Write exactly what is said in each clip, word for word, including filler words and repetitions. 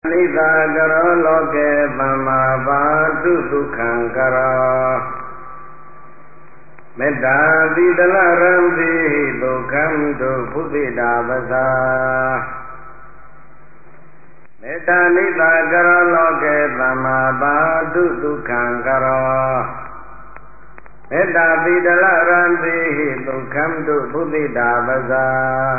နိသကရောလောကေသမ္မာဘာတုဒုက္ခံကရောမေတ္တာတိတလရံတိဒုက္ခံတုဘုဒ္ဓတာပဇာမေတ္တာနိသကရောလောကေသမ္မာဘာတုဒုက္ခံကရောမေတ္တာတိတလရံတိဒုက္ခံတုဘုဒ္ဓတာပဇာ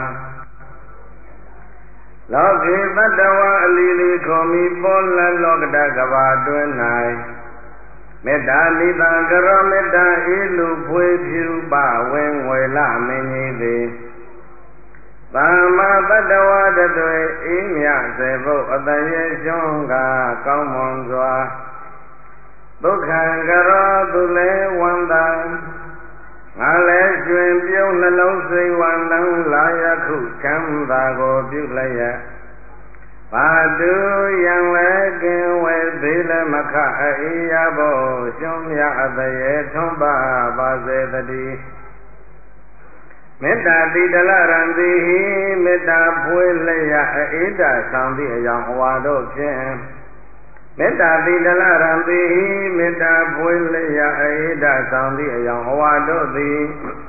လောကေတတ္တဝါအလီလီခေါ်မိပေါ်လလောကတကဘာတွင်၌မေတ္တာနိသကရောမေတ္တာအေလူဖွေဖြူပဝင်းငွေလမင်းကြီးသည်သမ္မာတတ္တဝါတတွေအေးမြစေဖို့အတရေကျွန်းကကောင်းမွန်စွာဒုက္ခံကရောသူလဲဝန္တာငါလည်းကျွင်ပြုံးနှလုံးစိတ်ဝန္တံလာယခုချမ်းသာကိုပြုလျက်ဘာတုယံလည်းကင်ဝဲသေးလည်းမခအေးရဖို့ရှင်မြအတရေထွန်းပါပါစေတည်းမေတ္တာတိတလရံတိဟိမေတ္တာဖွေလျက်အေးတာဆောင်သည့်အကြောင်းအဝါတို့ဖြင့်မေတ္တာတိတလရံတိဟိမေတ္တာဖွေလျက်အေးတာဆောင်သည့်အကြောင်းအဝါတို့သည်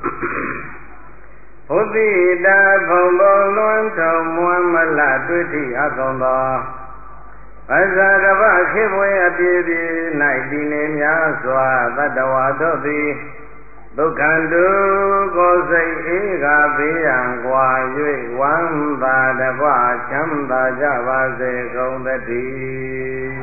ဘုဒ္ဓတာဘုံဘုံလွန်ထုံမွမ်းမလတွေ့ထိအကုန်သောအဇာကပခေဘွေအပြည့်ပြည့်၌တည်နေများစွာတတ္တဝါတို့သည်ဒုက္ခတုကိုယ်စိတ်အေးကဘေးရန်ကွာ၍ဝမ်းသာတပချမ်းသာကြပါစေကုန်သတည်း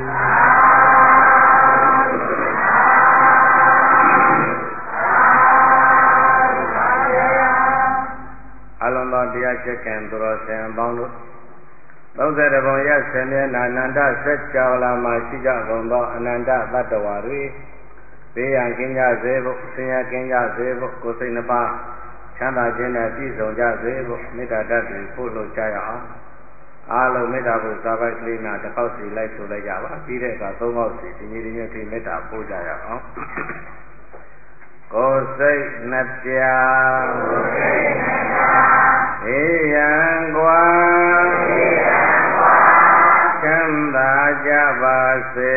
အလုံးသောတရားချက်ကံသူတော်ဆင်အပေါင်းတို့သုံးဆယ်တဘုံရဆင်မျက်နှာအနန္တဆက်ကြောလာမှာရှိကြကုန်သောအနန္တသတ္တဝါတွေဘေးရန်ကင်းကြစေဖို့ဆင်းရဲကင်းကြစေဖို့ကိုယ်စိတ်နှပါချမ်းသာခြင်းနဲ့ပြည့်စုံကြစေဖို့မေတ္တာတတ်ပြီးပို့လို့ကြရအောင်အားလုံးမေတ္တာဘုရားပိုက်ကလေးနာတစ်ခေါက်စီလိုက်ဆိုလိုက်ကြပါပြီးတဲ့အခါသုံးခေါက်စီဒီနေ့ဒီနေ့ထိမေတ္တာပို့ကြရအောင်ကိုယ်စိတ်နှပြအေးရန်ကွာချမ်းသာကြပါစေ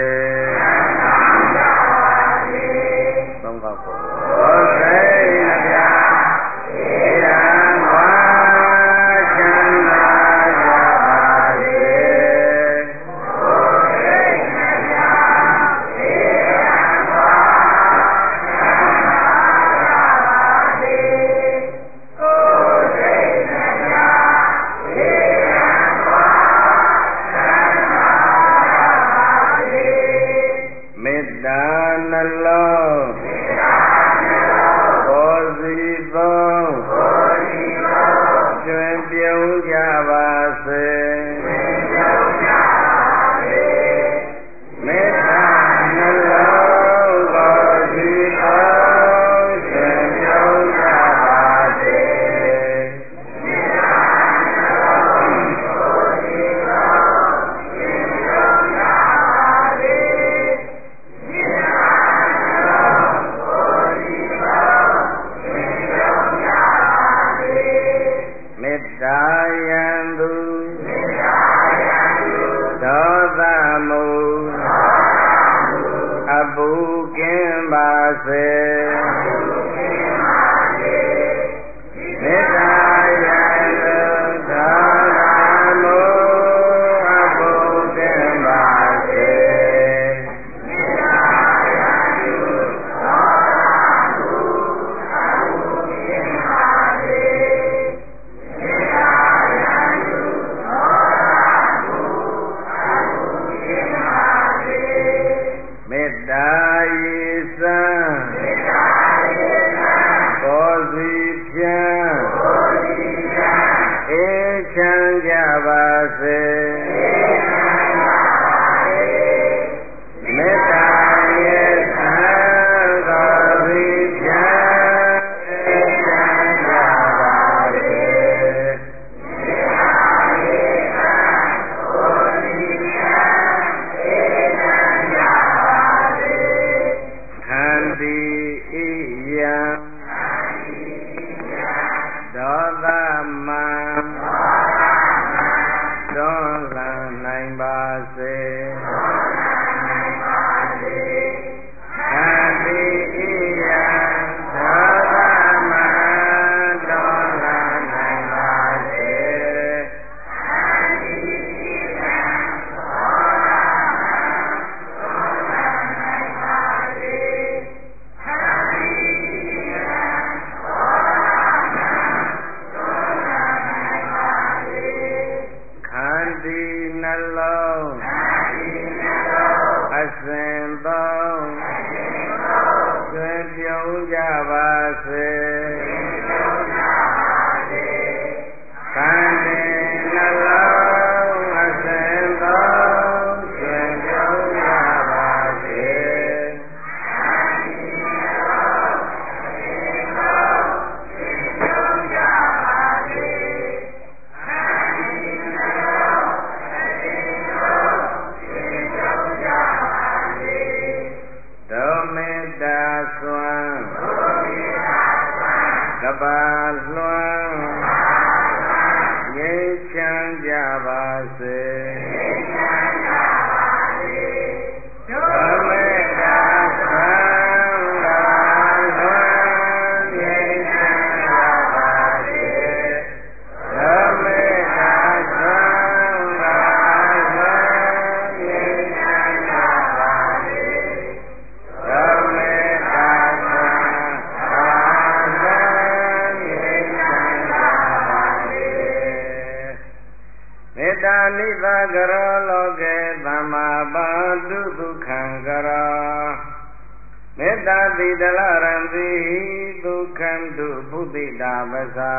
သုံးခေါက်ကိုကိုယ်စိတ်နှပြအေးရန်ကွာချမ်းသာကြပါစေကိုယ်စိတ်နှပြအေးရန်ကွာချမ်းသာကြပါစေကိုယ်စိတ်နှပြအေးရန်ကွာချမ်းသာကြပါစေမေတ္တာနှလုံးကိုယ်စီသုံးကျွင်ပြုံးကြပါစေမေတ္တာနှလုံးကိုယ်စီသုံးကျွင်ပြုံးကြပါစေမေတ္တာနှလုံးကိုယ်စီသုံးကျွင်ပြုံးကြပါစေမေတ္တာနှလုံးကိုယ်စီသုံးကျွင်ပြုံးကြပါစေမေတ္တာယံသူမေတ္တာယံသူဒေါသမုအပူကင်းပါစေမေတ္တာယံသူဒေါသမုအပူကင်းပါစေမေတ္တာယံသူဒေါသမုအပူကင်းပါစေမေတ္တာယံသူဒေါသမုအပူကင်းပါစေမေတ္တာယေသံမေတ္တာစေခန္တီဣယံသောသမတော်လာနိုင်ပါစေအစဉ်သုံးကျွေးပြုံးကြပါစေခန္တီနှလုံးအစဉ်သုံးကျွေးပြုံးကြပါစေကဘာလွှမ်းငြိမ်းချမ်းကြပါစေဒုမေတ္တာဆွမ်းကဘာလွှမ်းငြိမ်းချမ်းကြပါစေဒုမေတ္တာဆွမ်းကဘာလွှမ်းငြိမ်းချမ်းကြပါစေဒုမေတ္တာမေတ္တာနိသကရောလောကေသမ္မာပါတုဒုက္ခံကရောမေတ္တာတိတလရံတိဒုက္ခံတုဘုဒ္ဓိတာပဇာ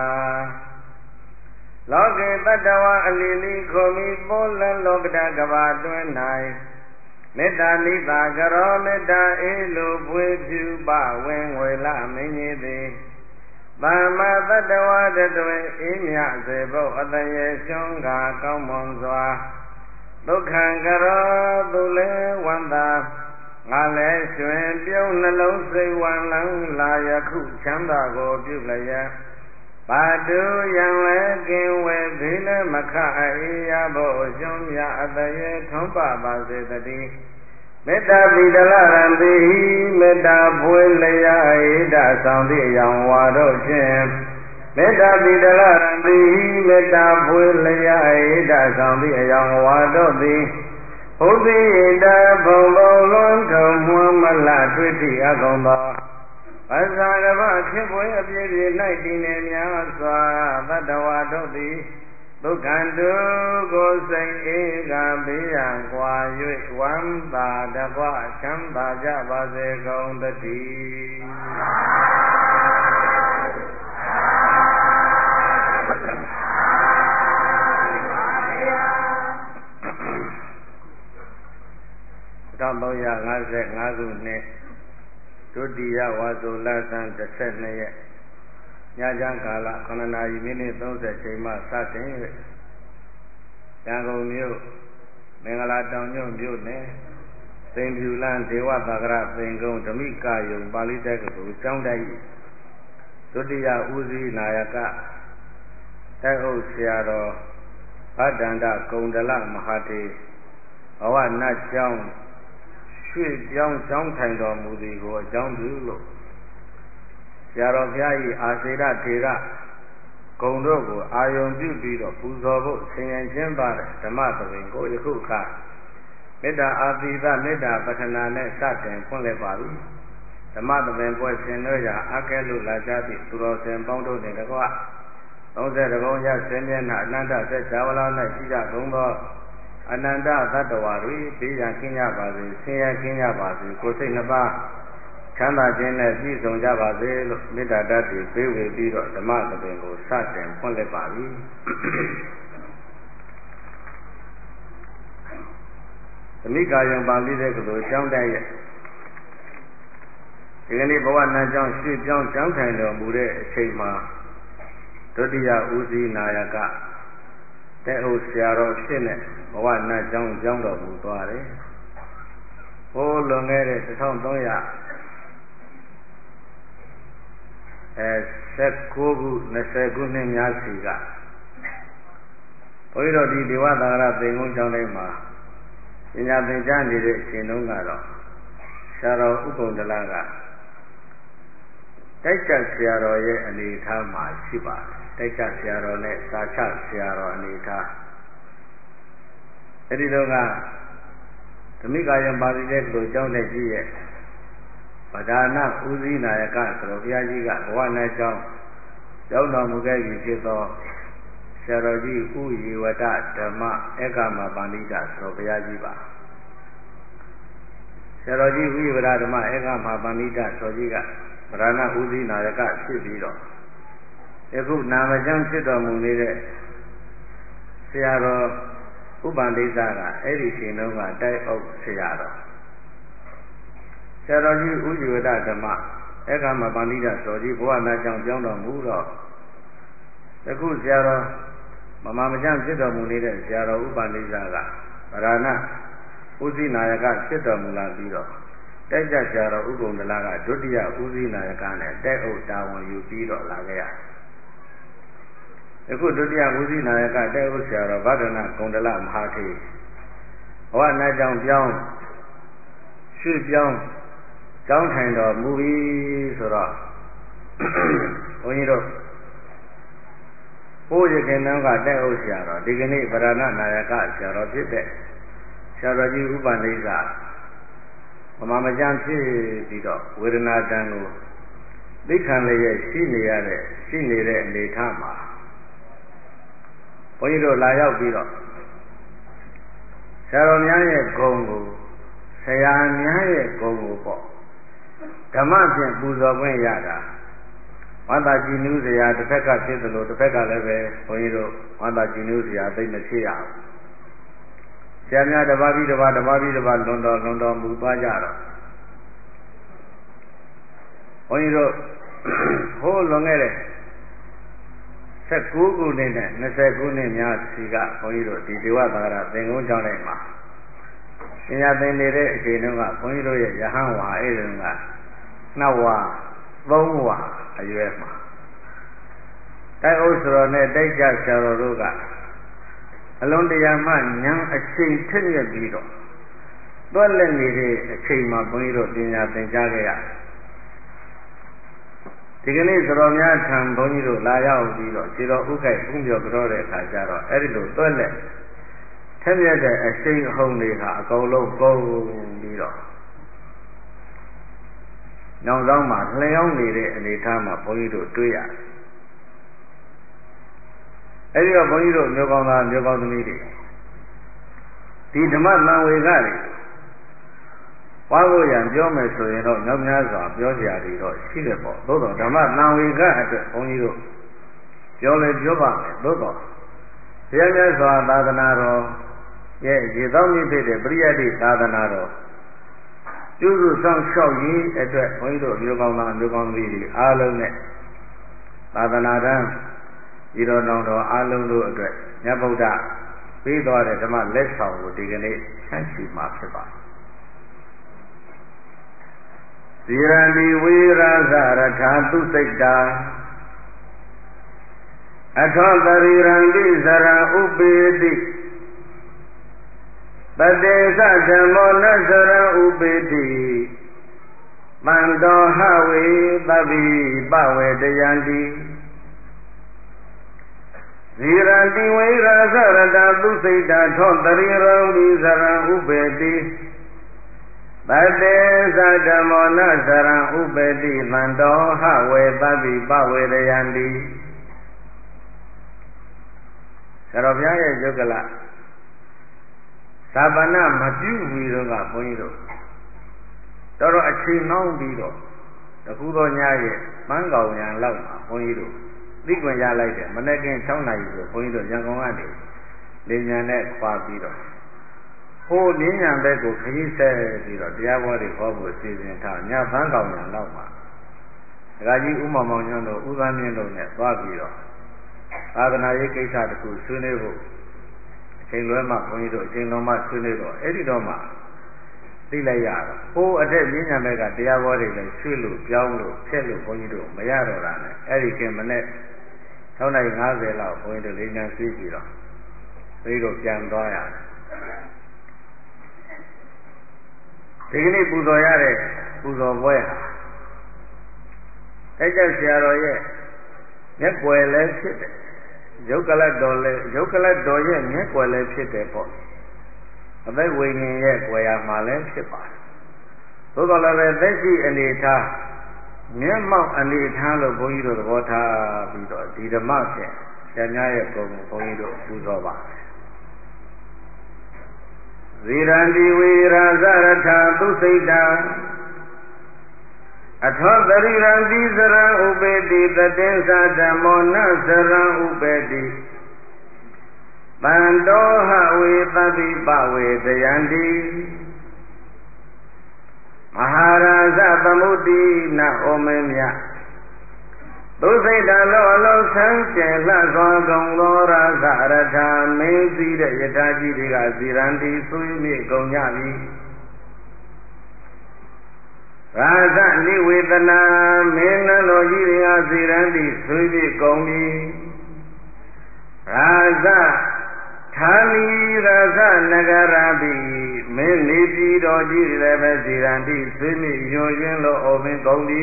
လောကေတတဝအလီလီခိုမီပိုးလန်လောကတကဘာတွင်၌မေတ္တာနိသကရောမေတ္တာအေလိုပွေဖြူပဝင်ငွေလမင်းကြီးသည်သမ္မာတတဝတတွင်အေးမြစေဖို့အတရေရှုံးကကောင်းမွန်စွာဒုက္ခံကရောသူလည်းဝန္တာငါလည်းရွှင်ပြုံးနှလုံးစိတ်ဝန္လန်းလာယခုချမ်းသာကိုပြုလျက်ပါတုယံလည်းကင်ဝေဘေးလည်းမခအေးရဖို့ရှုံးမြအတရေထွန်းပပါစေတည်းမေတ္တာပိတလရံတိမေတ္တာပွေလျာဧတဆောင်သည့်အယောင်ဝါတို့ဖြင့်မေတ္တာပိတလရံတိမေတ္တာပွေလျာဧတဆောင်သည့်အယောင်ဝါတို့သည်ဘုဒ္ဓိတဘုံဘုံလွန်ထုံမွမ်းမလတွေ့ထိအကုန်သောပဇာကဗခေပွေအပြည့်ပြည့်၌တည်နေများစွာသတ္တဝါတို့သည်ဒုက္ခံတုကိုစိတ်ဧကဘေးရန်ကွာ၍ဝမ်းသာတကွချမ်းသာကြပါစေကုန်သတည်း၁၃၅၅ခုနှစ်ဒုတိယဝါဆိုလဆန်းတစ်ဆက်နှစ်ရက်ညချမ်းကာလခုနှစ်နာရီမိနစ်သုံးဆယ်ချိန်မှစတင်၍ရန်ကုန်မြို့မင်္ဂလာတောင်ညွန့်မြို့နယ်စိန်ဖြူလန်းဒေဝသာဂရသင်္ကုန်းဓမိကယုံပါဠိတက္ကသိုလ်ကျောင်းတိုက်ဒုတိယဦးစီးနာယကတိုက်အုပ်ဆရာတော်ဗဒ္ဒန္တကုံဒလမဟာတေဘဝနတ်ကျောင်းရွှေ့ပြောင်းကျောင်းထိုင်တော်မူသည်ကိုအကြောင်းပြုလို့ဆရာတော်ဘုရား၏အာစေရထေရဂုံတို့ကိုအာယုံပြုပြီးတော့ပူဇော်ဖို့ဆင်ရင်ကျင်းပါတဲ့ဓမ္မသဘင်ကိုယခုအခါမေတ္တာအာသီသမေတ္တာပထနာနဲ့စတင်ဖွင့်လှစ်ပါပြီဓမ္မသဘင်ပွဲဆင်နွှဲရာအကဲလို့လာကြသည့်သူတော်စင်ပေါင်းတို့နှင့်တကွသုံးဆယ်တကုံရဆင်းမျက်နှာအနန္တသက်ဇာဝလာ၌ရှိကြကုန်သောအနန္တသတ္တဝါတွေဘေးရန်ကင်းကြပါစေဆင်းရဲကင်းကြပါစေကိုယ်စိတ်နှစ်ပါးချမ်းသာခြင်းနဲ့ပြည့်စုံကြပါစေလို့မေတ္တာဓာတ်တွေပေးဝေပြီးတော့ဓမ္မသဘင်ကိုစတင်ဖွင့်လှစ်ပါပြီဓမိကာယံပါဠိတဲ့ကလေးကျောင်းတိုက်ရဲ့ဒီကနေ့ဘဝနာကျောင်းရွှေ့ကျောင်းကျောင်းထိုင်တော်မူတဲ့အချိန်မှာဒုတိယဦးစီးနာယကတဲ့ဟုတ်ဆရာတော်ဖြစ်နေဘဝနာကျောင်းကျောင်းတော်မူသွားတယ်ဟိုးလွန်ခဲ့တဲ့တစ်ထောင်သုံးရာအဲ၁၉ခု၂၀ခုနှစ်များစီကဘုန်းကြီးတို့ဒီဒေဝသာဂရသင်္ကုန်းကျောင်းတိုင်းမှာပညာသင်ကြားနေတဲ့အချိန်တုန်းကတော့ဆရာတော်ဥက္ကုံတလကတိုက်ချက်ဆရာတော်ရဲ့အနေအထားမှာရှိပါတယ်တိုက်ချက်ဆရာတော်နဲ့စာချဆရာတော်အနေအထားအဲဒီတော့ကဓမိကာယံပါဠိတဲ့ကိုကျောင်းတဲ့ကြီးရဲ့ဗဒါနဥဇိနာယကဆိုတော့ဘုရားကြီးကဘဝနဲ့ကျောင်းကျောင်းတော်မူခဲ့ပြီဖြစ်သောဆရာတော်ကြီးဥယေဝတဓမ္မဧကမပါဠိတဆိုတော့ဘုရားကြီးပါဆရာတော်ကြီးဥယေဝတဓမ္မဧကမပါဠိတဆိုကြီးကဗဒါနဥဇိနာယကဖြစ်ပြီးတော့ယခုနာမကျမ်းဖြစ်တော်မူနေတဲ့ဆရာတော်ဥပ္ပန္တိသကအဲ့ဒီချိန်တုန်းကတိုက်အုပ်ဆရာတော်ဆရာတော်ကြီးဥယေဝတဓမ္မဧကမပါဠိတဆိုကြီးဘဝနာကြောင့်ကြောင်းတော်မူတော့ယခုဆရာတော်မမမကျမ်းဖြစ်တော်မူနေတဲ့ဆရာတော်ဥပ္ပန္တိသကဗဒါနဥဇိနာယကဖြစ်တော်မူလာပြီးတော့တိုက်ကြဆရာတော်ဥက္ကုံတလကဒုတိယဥဇိနာယကနဲ့တိုက်အုပ်တာဝန်ယူပြီးတော့လာခဲ့ရယခုဒုတိယဥဇိနာယကတိုက်အုပ်ဆရာတော်ဗဒနာဂုံတလမဟာထေဘဝနာကြောင့်ပြောင်းရွှေ့ပြောင်းကျောင်းထိုင်တော်မူပြီဆိုတော့ဘုန်းကြီးတို့ဘိုးရခင်နောက်ကတိုက်အုပ်ဆရာတော်ဒီကနေ့ဗရဏနာယကဆရာတော်ဖြစ်တဲ့ဆရာတော်ကြီးဥပ္ပန္တိကမမမကျမ်းဖြစ်ပြီးတော့ဝေဒနာတန်ကိုသိခံလျက်ရှိနေရတဲ့ရှိနေတဲ့အနေအထားမှာဘုန်းကြီးတို့လာရောက်ပြီးတော့ဆရာတော်များရဲ့ဂုဏ်ကိုဆရာများရဲ့ဂုဏ်ကိုပေါ့ဓမ္မဖြင့်ပူဇော်ခွင့်ရတာဝန္တာကြည်နူးစရာတစ်ဖက်ကဖြစ်သလိုတစ်ဖက်ကလည်းပဲဘုန်းကြီးတို့ဝန္တာကြည်နူးစရာသိမဖြစ်ရဘူးဆရာများတစ်ပါးပြီးတစ်ပါးတစ်ပါးပြီးတစ်ပါးလွန်တော်လွန်တော်မူသွားကြတော့ဘုန်းကြီးတို့ဟိုးလွန်ခဲ့တဲ့၁၉ခုနှစ်နဲ့၂၀ခုနှစ်များစီကဘုန်းကြီးတို့ဒီဒေဝသာရသင်္ကုန်းကျောင်းထဲမှာပညာသင်နေတဲ့အချိန်တုန်းကဘုန်းကြီးတို့ရဲ့ယဟန်ဝါအဲ့ဒီတုန်းကနှစ်ဝါသုံးဝါအရွယ်မှာတိုက်အုပ်ဆိုတော်နဲ့တိုက်ကြဆရာတော်တို့ကအလွန်တရာမှဉာဏ်အချိန်ထက်မြက်ပြီးတော့တွက်လက်နေတဲ့အချိန်မှာဘုန်းကြီးတို့ပညာသင်ကြားခဲ့ရဒီကနေ့သတော်များထံဘုန်းကြီးတို့လာရောက်ပြီးတော့ခြေတော်ဥက္ကိုက်ဥမြော်ကြောတဲ့အခါကျတော့အဲ့ဒီလိုတွက်လက်ထက်မြက်တဲ့အချိန်အဟုန်တွေဟာအကုန်လုံးကုန်ပြီးတော့နောက်ဆုံးမှာလျှောင်းနေတဲ့အနေအထားမှာဘုန်းကြီးတို့တွေ့ရတယ်အဲဒီတော့ဘုန်းကြီးတို့မျိုးကောင်းသားမျိုးကောင်းသမီးတွေဒီဓမ္မသံဝေကတွေဝါဖို့ရန်ပြောမယ်ဆိုရင်တော့နောက်များစွာပြောကြရတယ်တော့ရှိတယ်ပေါ့သို့တော့ဓမ္မသံဝေကအတွက်ဘုန်းကြီးတို့ပြောလေပြောပါမယ်သို့တော့ဘုရားမြတ်စွာသာသနာတော်ရဲ့ရေသောမြင့်ဖြစ်တဲ့ပရိယတ္တိသာသနာတော်ကျုပ်တို့ဆောင်လျှောက်ရေးအတွက်ဘုန်းကြီးတို့မျိုးကောင်းသားမျိုးကောင်းသမီးတွေအားလုံးနဲ့သာသနာ့တန်းဤတော်တော်တော်အားလုံးတို့အတွက်မြတ်ဗုဒ္ဓပေးသွားတဲ့ဓမ္မလက်ဆောင်ကိုဒီကနေ့ဆန့်ရှိမှာဖြစ်ပါတယ်ဇီရဏီဝေရာဇရထာသူစိတ်တာအထောတရိရံတိဇရံဥပေတိတတေသဓမ္မောနဇရံဥပေတိတန္တောဟဝေသဗ္ဗိပဝေတယံတိဇီရတိဝေရာဇရတာသူစိတ်တာထောတရိရံပိဇရံဥပေတိတတေသဓမ္မောနဇရံဥပေတိတန္တောဟဝေသဗ္ဗိပဝေတယံတိဆရာတော်ဘုရားရဲ့ယုတ်ကလသာပနာမပြုပြီးတော့ကဘုန်းကြီးတို့တော်တော်အချိန်နှောင်းပြီးတော့တခုသောညရဲ့ပန်းကောင်ရံလောက်မှာဘုန်းကြီးတို့သိကွင်ရလိုက်တယ်မနေ့က၆နာရီဆိုဘုန်းကြီးတို့ရန်ကုန်ကနေလေညာနဲ့ခွာပြီးတော့ဟိုးလင်းညာဘက်ကိုခရီးဆက်ပြီးတော့တရားဘောတွေဟောဖို့စီစဉ်ထားညပန်းကောင်ရံလောက်မှာဒကာကြီးဥမ္မာမောင်ညွန့်တို့ဥပန်းမြင့်တို့နဲ့သွားပြီးတော့သာသနာရေးကိစ္စတခုဆွေးနွေးဖို့အချိန်လွဲမှဘုန်းကြီးတို့အချိန်တော်မှဆွေးနွေးတော့အဲ့ဒီတော့မှသိလိုက်ရတော့ဟိုးအထက်လင်းညာဘက်ကတရားဘောတွေလည်းရွှေ့လို့ပြောင်းလို့ဖြက်လို့ဘုန်းကြီးတို့မရတော့တာနဲ့အဲ့ဒီကမနဲ့၆နာရီ၅၀လောက်ဘုန်းကြီးတို့လေးညာဆွေးကြည့်တော့ဘုန်းကြီးတို့ပြန်သွားရတယ်ဒီကနေ့ပူဇော်ရတဲ့ပူဇော်ပွဲဟာအဲ့ကျဆရာတော်ရဲ့မျက်ွယ်လည်းဖြစ်တယ်ရုပ်ကလတ်တော်လည်းရုပ်ကလတ်တော်ရဲ့မျက်ွယ်လည်းဖြစ်တယ်ပေါ့အသက်ဝိညာဉ်ရဲ့ွယ်ရမှာလည်းဖြစ်ပါတယ်သို့တော်လည်းပဲသက်ရှိအနေထားမျက်မှောက်အနေထားလို့ဘုန်းကြီးတို့သဘောထားပြီးတော့ဒီဓမ္မဖြင့်ဆရာများရဲ့ပုံကိုဘုန်းကြီးတို့ပူဇော်ပါတယ်ဇီရန္တိဝေရာဇရထာသုစိတ်တံအထောတရိရန္တိစရံဥပေတိတတေသဓမ္မောနစရံဥပေတိတန္တောဟဝေသဗ္ဗိပဝေတယန္တိမဟာရာဇသမုဒ္ဒိနဩမေမြသုစိတ်တလောအလုံးဆန်းကျင်လှစွာကုန်သောရာဇရထာမင်းစည်းတဲ့ယထာကြီးတွေကဇီရန္တိဆွေးမြေ့ကုန်ကြပြီရာဇနိဝေဒနာမင်းနန်းတော်ကြီးတွေကဇီရန္တိဆွေးမြေ့ကုန်ပြီရာဇဌာနီရာဇနဂရာပိမင်းနေပြည်တော်ကြီးတွေလည်းပဲဇီရန္တိဆွေးမြေ့ယွန်ယွင်းလို့အော်မင်းကုန်ပြီ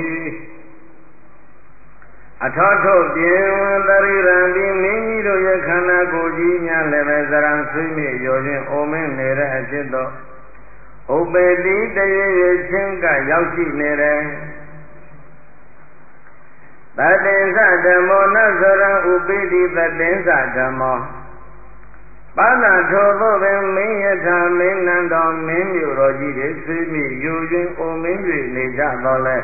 အထောထုတ်ပြင်သရိရံဒီမင်းကြီးတို့ရဲ့ခန္ဓာကိုယ်ကြီးများလည်းပဲဇရံဆွေးမြေ့ရောခြင်းအိုမင်းနေတဲ့အဖြစ်တော့ဥပေတိတရေရချင်းကရောက်ရှိနေတယ်တတေသဓမ္မောနဇရံဥပေတိတတေသဓမ္မောပါဏထိုသို့ပင်မင်းယထာမင်းနန်းတော်မင်းမြို့တော်ကြီးတွေဆွေးမြေ့ယူခြင်းအိုမင်း၍နေကြတော့လဲ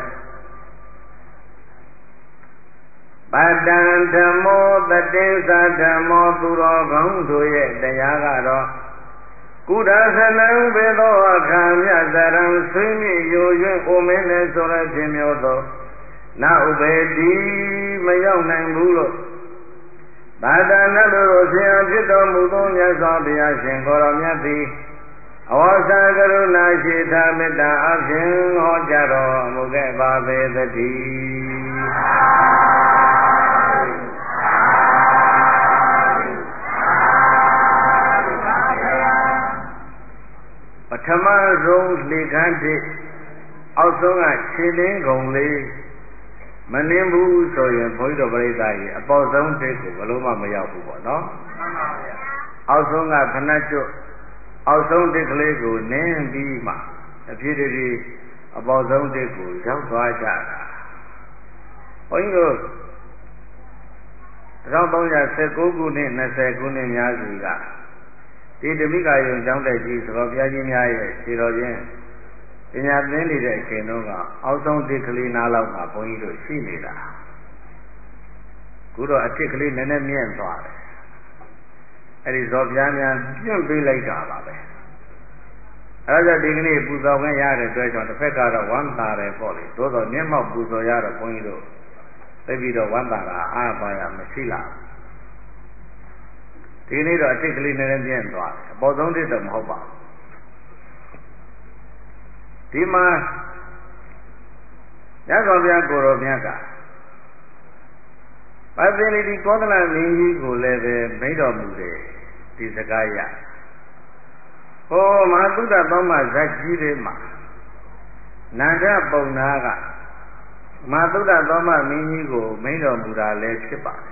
ပတ္တံဓမ္မောတတေသဓမ္မောသူတော်ကောင်းတို့ရဲ့တရားကတော့ကုဒသနံဘေသောအခါမြတ်သရံဆွေးမြေ့ယူ၍အိုမင်းလည်းဆိုရခြင်းမျိုးသောနဥပေတိမရောက်နိုင်ဘူးလို့ဘာဒနာတို့ဆရာဖြစ်တော်မူသောမြတ်စွာဘုရားရှင်ကိုရောမြတ်သည်အဝါစာကရုဏာရှိတာမေတ္တာအဖြင့်ဟောကြားတော်မူခဲ့ပါပေသတည်းပထမဆုံးလေခမ်းတိအောက်ဆုံးကခြေလင်းကုန်လေးမနှင်းဘူးဆိုရင်ဘုန်းကြီးတို့ပြိဿကြီးအပေါ်ဆုံးတိတ်ကိုဘလို့မှမရောက်ဘူးပေါ့နော်မှန်ပါဗျာအောက်ဆုံးကခဏကျွတ်အောက်ဆုံးတိတ်ကလေးကိုနင်းပြီးမှအဖြစ်တည်းအပေါ်ဆုံးတိတ်ကိုရောက်သွားကြတာဘုန်းကြီးတို့တစ်ထောင်သုံးရာဆယ်ကိုးခုနှစ်၂၀ခုနှစ်များစီကဒီဓမိကယုံကျောင်းတက်ကြီးသတော်ဘုရားကြီးများရဲ့ခြေတော်ချင်းပညာသင်နေတဲ့အချိန်တုန်းကအောက်ဆုံးတစ်ကလေးနားလောက်မှာဘုန်းကြီးတို့ရှိနေတာခုတော့အတစ်ကလေးနည်းနည်းမြင့်သွားတယ်အဲ့ဒီဇော်ပြားများပြင့်ပေးလိုက်တာပါပဲအဲ့ဒါကြောင့်ဒီကနေ့ပူဇော်ခွင့်ရတဲ့အတွက်ကြောင့်တစ်ဖက်ကတော့ဝမ်းသာတယ်ပေါ့လေသို့တော့မျက်မှောက်ပူဇော်ရတော့ဘုန်းကြီးတို့သိပြီးတော့ဝမ်းသာတာအားပါရမရှိလားဒီနေ့တော့အတစ်ကလေးနည်းနည်းမြင့်သွားတယ်အပေါ်ဆုံးတစ်တော့မဟုတ်ပါဘူးဒီမှာညဇောဘုရားကိုရောမြတ်ကပါသိလိတိကောသလမင်းကြီးကိုလည်းပဲမိန့်တော်မူတယ်ဒီစကားရဟောမဟာသုဒ္ဓသောမဇတ်ကြီးတွေမှာနန္ဒပုံနာကမဟာသုဒ္ဓသောမမင်းကြီးကိုမိန့်တော်မူတာလည်းဖြစ်ပါတယ်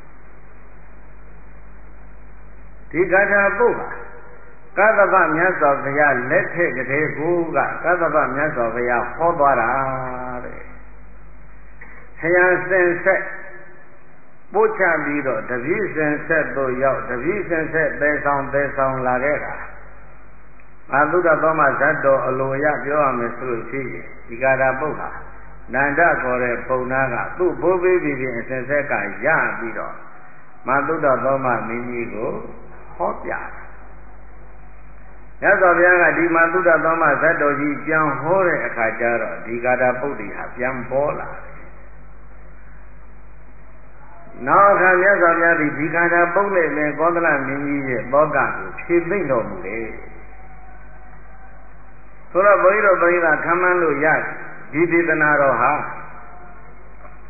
ဒီဂါထာပုဒ်ဟာကသဗ္ဗမြတ်စွာဘုရားလက်ထက်ကတည်းကိုကကသဗ္ဗမြတ်စွာဘုရားဟောသွားတာတဲ့ဆရာစင်ဆက်ပို့ချပြီးတော့တပည့်စင်ဆက်တို့ရောက်တပည့်စင်ဆက်သဲဆောင်သဲဆောင်လာခဲ့တာအာသုဒ္ဓသောမဇတ်တော်အလိုရပြောရမယ်ဆိုလို့ရှိရင်ဒီကာထာပုဒ်ဟာနန္ဒခေါ်တဲ့ပုံနာကသူ့ဘိုးဘေးပြီးပြင်အစင်ဆက်ကရပြီးတော့မသုဒ္ဓသောမမင်းကြီးကိုဟောပြတယ်မြတ်စွာဘုရားကဒီမှာသုဒ္ဓသောမဇတ်တော်ကြီးပြန်ဟောတဲ့အခါကျတော့ဒီကာထာပုဒ်တွေဟာပြန်ပေါ်လာတယ်။နောက်အခါမြတ်စွာဘုရားဒီကာထာပုဒ်နဲ့ပင်ကောသလမင်းကြီးရဲ့သောကကိုဖြေသိမ့်တော်မူတယ်။ဆိုတော့ဘုန်းကြီးတို့ပရိသတ်ခံမှန်းလို့ရတယ်ဒီဒေသနာတော်ဟာ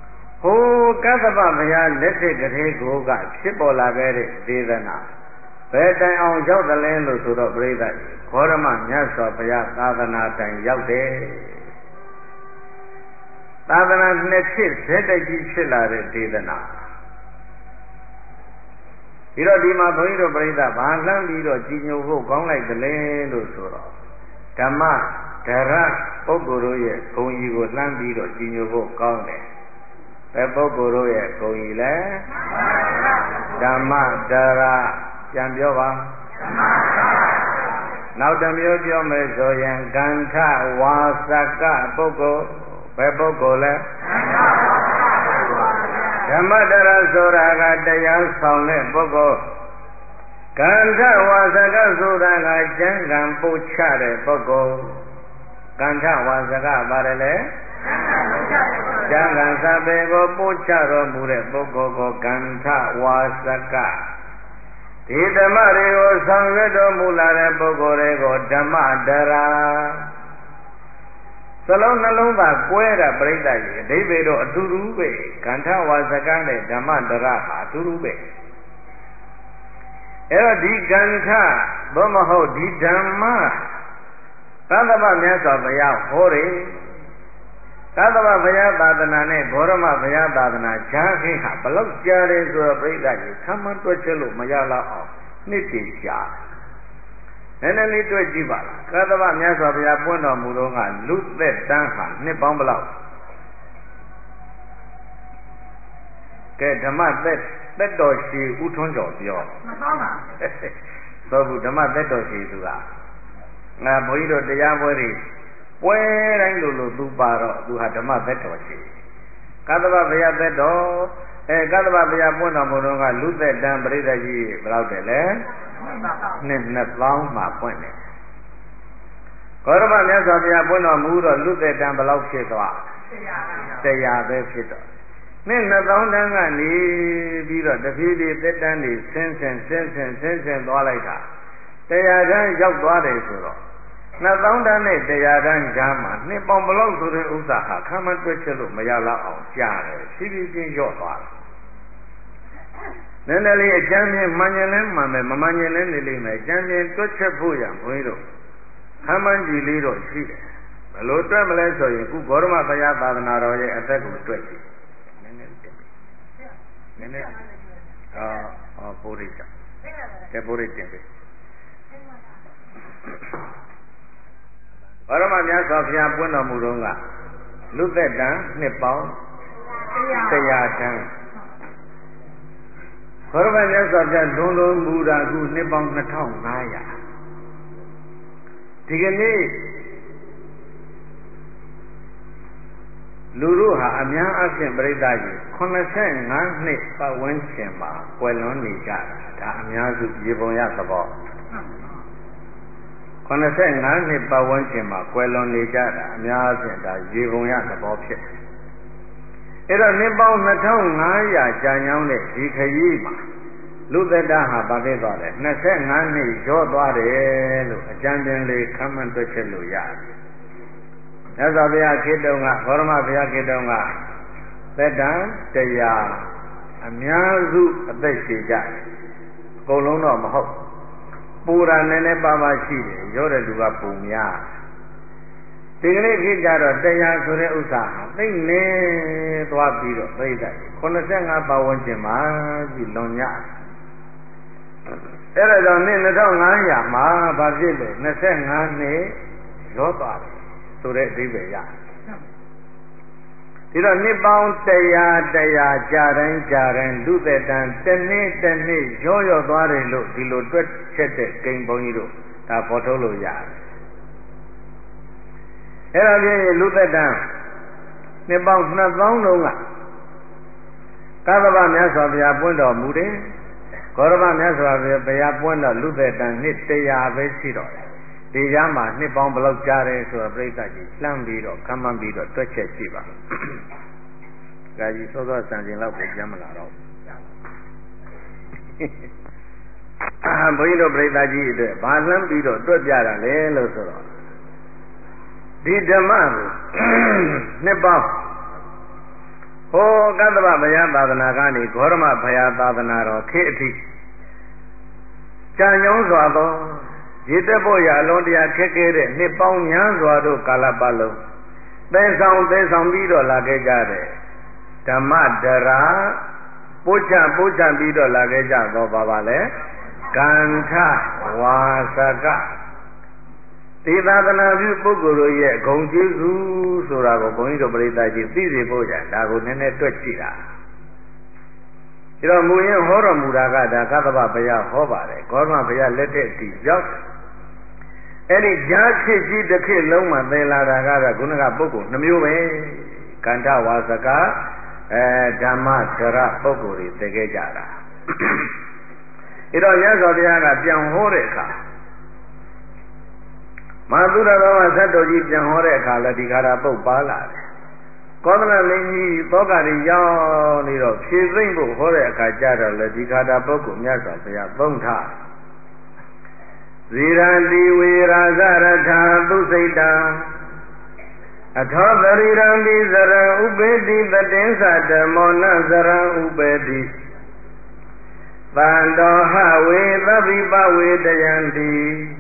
ဟိုကသဗ္ဗဘုရားလက်ထက်ကလေးကိုကဖြစ်ပေါ်လာခဲ့တဲ့ဒေသနာဘယ်တိုင်အောင်ရောက်တယ်လဲလို့ဆိုတော့ပြိဿကြီးခောရမမြတ်စွာဘုရားသာသနာတိုင်ရောက်တယ်သာသနာနှစ်ဖြစ်ဇက်တိုက်ကြီးဖြစ်လာတဲ့ဒေသနာဒီတော့ဒီမှာဘုန်းကြီးတို့ပြိဿဘာလှမ်းပြီးတော့ကြီးညိုဖို့ကောင်းလိုက်တယ်လဲလို့ဆိုတော့ဓမ္မဒရပုဂ္ဂိုလ်တို့ရဲ့ဂုဏ်ကြီးကိုလှမ်းပြီးတော့ကြီးညိုဖို့ကောင်းတယ်ဘယ်ပုဂ္ဂိုလ်တို့ရဲ့ဂုဏ်ကြီးလဲဓမ္မဒရပြန်ပြောပါနောက်တစ်မျိုးပြောမယ်ဆိုရင်ကန္ထဝါစကပုဂ္ဂိုလ်ဘယ်ပုဂ္ဂိုလ်လဲဓမ္မဒရဆိုတာကတရားဆောင်တဲ့ပုဂ္ဂိုလ်ကန္ထဝါစကဆိုတာကကျမ်းဂန်ပို့ချတဲ့ပုဂ္ဂိုလ်ကန္ထဝါစကပါတယ်လေကျမ်းဂန်စာပေကိုပို့ချတော်မူတဲ့ပုဂ္ဂိုလ်ကိုကန္ထဝါစကဒီဓမ္မတွေကိုဆောင်ရွက်တော်မူလာတဲ့ပုဂ္ဂိုလ်တွေကိုဓမ္မဒရာစလုံးနှလုံးသားကွဲတာပြိဿကြီးအဓိပ္ပာယ်တော့အတူတူပဲကန္ထဝါစကနဲ့ဓမ္မဒရာဟာအတူတူပဲအဲ့တော့ဒီကန္ထသို့မဟုတ်ဒီဓမ္မသတ္တဗမြတ်စွာဘုရားဟောတယ်သတ္တဗဘုရားသာသနာနဲ့ဂေါရမဘုရားသာသနာဈာခိဟာဘလောက်ကြားတယ်ဆိုတော့ပြိဿကြီးခံမှန်းတွက်ချက်လို့မရတော့အောင်နှစ်တည်ကြားနည်းနည်းလေးတွေ့ကြည့်ပါလားသတ္တဗမြတ်စွာဘုရားပွင့်တော်မူတော့ကလူသက်တန်းဟာနှစ်ပေါင်းဘလောက်ကဲဓမ္မသက်သက်တော်ရှိဥထွန်းကျော်ပြောမသောပါသောဘူးဓမ္မသက်တော်ရှိသူကငါဘုန်းကြီးတို့တရားပွဲတွေပွဲတိုင်းလို့လို့သူပါတော့သူဟာဓမ္မသက်တော်ရှိကသဗ္ဗဘုရားသက်တော်အဲကသဗ္ဗဘုရားပွင့်တော်မူတော့ကလူသက်တန်းပရိသတ်ကြီးဘယ်လောက်တယ်လဲနှစ်နှစ်ပေါင်းမှပွင့်တယ်ဂေါရမမြတ်စွာဘုရားပွင့်တော်မူတော့လူသက်တန်းဘယ်လောက်ဖြစ်သွားတရားပဲဖြစ်တော့နှစ်နှစ်ပေါင်းတန်းကနေပြီးတော့တဖြည်းဖြည်းသက်တန်းတွေဆင်းဆင်းဆင်းဆင်းဆင်းဆင်းသွားလိုက်တာတရားတန်းရောက်သွားတယ်ဆိုတော့နှစ်သောင်းတန်းနဲ့တရားတန်းကြားမှာနှစ်ပေါင်းဘလောက်ဆိုတဲ့ဥစ္စာဟာခံမတွက်ချက်လို့မရတော့အောင်ကြားတယ်ဖြည်းဖြည်းချင်းရော့သွားတယ်နည်းနည်းလေးအကျမ်းချင်းမှန်ရင်လည်းမှန်မယ်မမှန်ရင်လည်းနေလိမ့်မယ်အကျမ်းချင်းတွက်ချက်ဖို့ရဘုန်းကြီးတို့ခံမှန်းကြည့်လေးတော့ရှိတယ်ဘယ်လိုတွက်မလဲဆိုရင်ခုဂေါရမဘုရားသာသနာတော်ရဲ့အသက်ကိုတွက်ကြည့်နည်းနည်းတင်နည်းနည်းအာဟောပိုရိတ်ကဲပိုရိတ်တင်ပြီဘရမမြတ်စွာဘုရားပွင့်တော်မူတော့ကလူသက်တန်းနှစ်ပေါင်းတရားတန်းဘရမမြတ်စွာဘုရားလွန်တော်မူတာခုနှစ်ပေါင်းနှစ်ထောင်ငါးရာဒီကနေ့လူတို့ဟာအများအပြားပြိဿကြီးခုနှစ်ဆယ့်ငါးနှစ်ပတ်ဝန်းကျင်မှာကွယ်လွန်နေကြတာဒါအများစုရေပုံရသဘောခုနှစ်ဆယ့်ငါးနှစ်ပတ်ဝန်းကျင်မှာကွယ်လွန်နေကြတာအများအပြားဒါရေပုံရသဘောဖြစ်တယ်အဲ့တော့နှစ်ပေါင်းနှစ်ထောင်ငါးရာကြာညောင်းတဲ့ဒီခရီးမှာလူသက်တာဟာဗာဖြစ်သွားတယ်နှစ်ဆယ့်ငါးနှစ်ရော့သွားတယ်လို့အကျဉ်းချင်းလေးခန့်မှန်းတွက်ချက်လို့ရတယ်မြတ်စွာဘုရားခေတ္တကဂေါရမဘုရားခေတ္တကသက်တမ်းတရားအများစုအသက်ရှည်ကြတယ်အကုန်လုံးတော့မဟုတ်ပူရာနည်းနည်းပါးပါးရှိတယ်ရောတဲ့လူကပုံများဒီကနေ့ခေတ်ကြတော့တရားဆိုတဲ့ဥစ္စာသိနေသွားပြီးတော့ပြိတ္တခုနှစ်ဆယ့်ငါးပါးဝန်းကျင်မှာကြီးလွန်ညအဲ့ဒါကြောင့်နှစ်နှစ်ထောင်ငါးရာမှာဘာဖြစ်လဲနှစ်ဆယ့်ငါးနှစ်ရောသွားတယ်ဆိုတဲ့အဓိပ္ပာယ်ရဒီတော့နှစ်ပေါင်းတရားတရားကြာတိုင်းကြာတိုင်းလူသက်တန်းတစ်နှစ်တစ်နှစ်ရော့ရော့သွားတယ်လို့ဒီလိုတွက်ချက်တဲ့ဂိမ်းဘုန်းကြီးတို့ဒါပေါ်ထုတ်လို့ရတယ်အဲ့ဒါပြင်လူသက်တန်းနှစ်ပေါင်းနှစ်သောင်းလုံးကကသဗ္ဗမြတ်စွာဘုရားပွင့်တော်မူတယ်ဂေါရမမြတ်စွာဘုရားပွင့်တော်လူသက်တန်းနှစ်တရားပဲရှိတော့တယ်ဒီကြားမှာနှစ်ပေါင်းဘယ်လောက်ကြာတယ်ဆိုတော့ပြိဿကြီးလှမ်းပြီးတော့ခံမှန်းပြီးတော့တွက်ချက်ကြည့်ပါ။ဒါကြီးစောစောဆန်ကျင်လောက်ကိုပြန်မလာတော့ဘူး။အာဘုန်းကြီးတို့ပြိဿကြီးအတွက်ဘာလှမ်းပြီးတော့တွက်ပြတာလဲလို့ဆိုတော့ဒီဓမ္မကိုနှစ်ပေါင်းဟောကတ္တဗဘုရားသာသနာကနေဂေါရမဘုရားသာသနာတော်ခေအထိကြာညောင်းစွာသောရေတက်ဖို့ရအလွန်တရာခက်ခဲတဲ့နှစ်ပေါင်းများစွာတို့ကာလပတ်လုံးသေဆောင်သေဆောင်ပြီးတော့လာခဲ့ကြတယ်ဓမ္မဒရာပို့ချပို့ချပြီးတော့လာခဲ့ကြတော့ပါပါလေကန္ထဝါစကဒီသာသနာပြုပုဂ္ဂိုလ်တို့ရဲ့ဂုဏ်ကျေးဇူးဆိုတာကိုဘုန်းကြီးတို့ပြိဿကြီးသိစေဖို့ကြဒါကိုနည်းနည်းတွက်ကြည့်တာဒီတော့မူရင်ဟောတော်မူတာကဒါကသဗ္ဗဘုရားဟောပါတယ်ဂေါတမဘုရားလက်ထက်တည်ရောက်အဲ့ဒီဈာခေတ်ကြီးတစ်ခေတ်လုံးမှာသင်လာတာကတော့ခုနကပုဂ္ဂိုလ်နှမျိုးပဲကန္တဝါစကအဲဓမ္မဒရပုဂ္ဂိုလ်တွေသိခဲ့ကြတာအဲ့တော့ရသော်ဘုရားကပြန်ဟောတဲ့အခါမသုရတော်ကသတ္တောကြီးပြန်ဟောတဲ့အခါလည်းဒီခါရပုတ်ပါလာတယ်ကောသလမင်းကြီးသောကတိရောက်နေတော့ဖြည့်သိမ့်ဖို့ဟောတဲ့အခါကျတော့လေဒီခါတာပုဂ္ဂိုလ်မြတ်စွာဘုရားသုံးထားဇီရတိဝေရာဇရထာသုစိတံအထောသရိရံပိဇရံဥပေတိတတေသဓမ္မောနဇရံဥပေတိသန္တောဟဝေသဗ္ဗိပဝေတယံတိ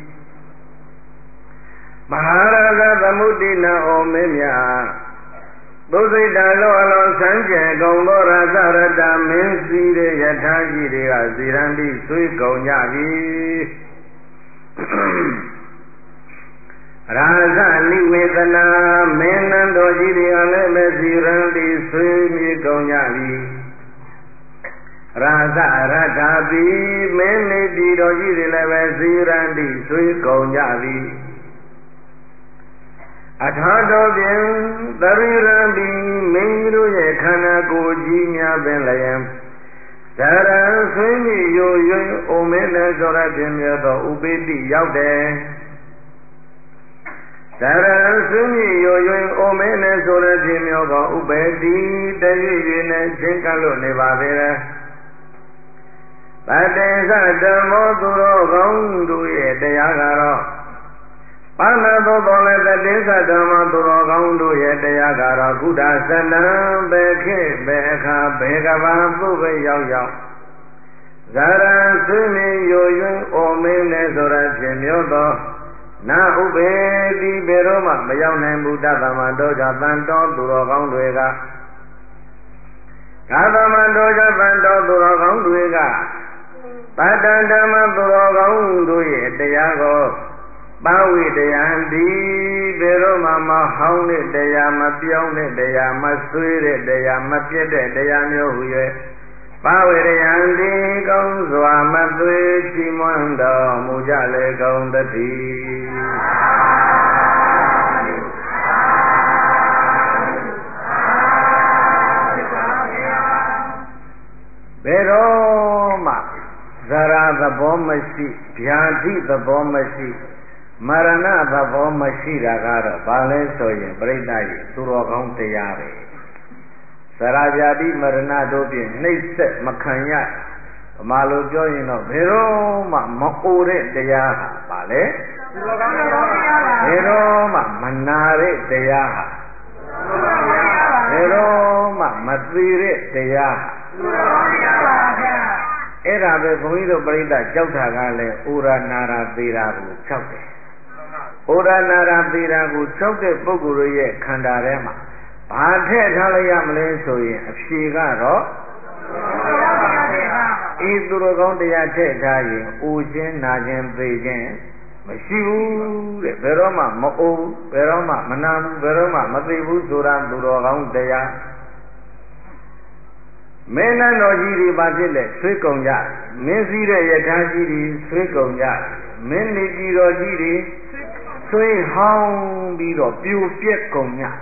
မဟာရဂသမုဒိနာဩမေမြာသုစိတံလောအလောဆန်းကျင်ကုန်သောရသရတမင်းစည်းတဲ့ယထာကြီးတွေကဇီရံတိဆွေးကုန်ကြပြီရာဇနိဝေသနာမင်းနန်းတော်ကြီးတွေကလည်းပဲဇီရန်တိဆွေးမြေကုန်ကြပြီရာဇရထာပိမင်းနေတီတော်ကြီးတွေလည်းပဲဇီရန်တိဆွေးကုန်ကြပြီအထာတော်ဖြင့်သရိရံပိမင်းတို့ရဲ့ခန္ဓာကိုယ်ကြီးများပင်လည်းဇရံဆွေးမြေယိုယွင်းအိုမင်းနဲ့ဆိုရခြင်းမြတ်သောဥပိတိရောက်တယ်ဇရံဆွေးမြေယိုယွင်းအိုမင်းနဲ့ဆိုရခြင်းမြတ်သောဥပိတိတရွေ့ရွေ့နဲ့ချင်းကပ်လို့နေပါပေတယ်တတေသဓမ္မောသူတော်ကောင်းတို့ရဲ့တရားကတော့ပါဏသောတော်လည်းတတေသဓမ္မောသူတော်ကောင်းတို့ရဲ့တရားကတော့ကုဒသနံဘေခေဘေအခါဘေကဘာပုဗ္ဗရောက်ရောက်ဇာရံဆွေးမြေယိုယွင်းအိုမင်းနဲ့ဆိုရခြင်းမျိုးသောနာဥပေတိဘေရောမှမရောက်နိုင်ဘူးတသမန်တော်ကြောင့်တန်တော်သူတော်ကောင်းတွေကသာသမန်တော်ကြောင့်တန်တော်သူတော်ကောင်းတွေကတတံဓမ္မသူတော်ကောင်းတို့ရဲ့တရားကိုပါဝိတရားဒီဘေရောမှမဟောင်းတဲ့တရားမပြောင်းတဲ့တရားမဆွေးတဲ့တရားမပြတ်တဲ့တရားမျိုးဟူ၍ပါဝိရယံဒီကောင်းစွာမသွေချီးမွမ်းတော်မူကြလေကုန်သတည်းဘယ်တော့မှဇရာသဘောမရှိဗျာတိသဘောမရှိမရဏသဘောမရှိတာကတော့ဘာလဲဆိုရင်ပြိဋ္ဌာယသူတော်ကောင်းတရားပဲဇရာဗျာတိမရဏတို့ဖြင့်နှိမ့်ဆက်မခံရဗမာလိုပြောရင်တော့ဘယ်တော့မှမအိုတဲ့တရားဟာဘာလဲသူတော်ကောင်းတရားပါဘယ်တော့မှမနာတဲ့တရားဟာဘယ်တော့မှမသေးတဲ့တရားဟာသူတော်ကောင်းတရားပါဗျာအဲ့ဒါပဲဘုန်းကြီးတို့ပြိဋ္ဌာကြောက်တာကလည်းဩရနာရာသေးတာကို၆တယ်ဩရနာရာသေးတာကို၆တဲ့ပုဂ္ဂိုလ်ရဲ့ခန္ဓာထဲမှာဘာထည့်ထားလိုက်ရမလဲဆိုရင်အဖြေကတော့ဤသူတော်ကောင်းတရားထည့်ထားရင်အိုခြင်းနာခြင်းသိခြင်းမရှိဘူးတဲ့ဘယ်တော့မှမအိုးဘယ်တော့မှမနာဘူးဘယ်တော့မှမသိဘူးဆိုတာသူတော်ကောင်းတရားမင်းနန်းတော်ကြီးတွေဘာဖြစ်လဲဆွေးကုန်ကြမင်းစည်းတဲ့ယထာကြီးတွေဆွေးကုန်ကြမင်းနေကြီးတော်ကြီးတွေဆွေးဟောင်းပြီးတော့ပြိုပြက်ကုန်ကြ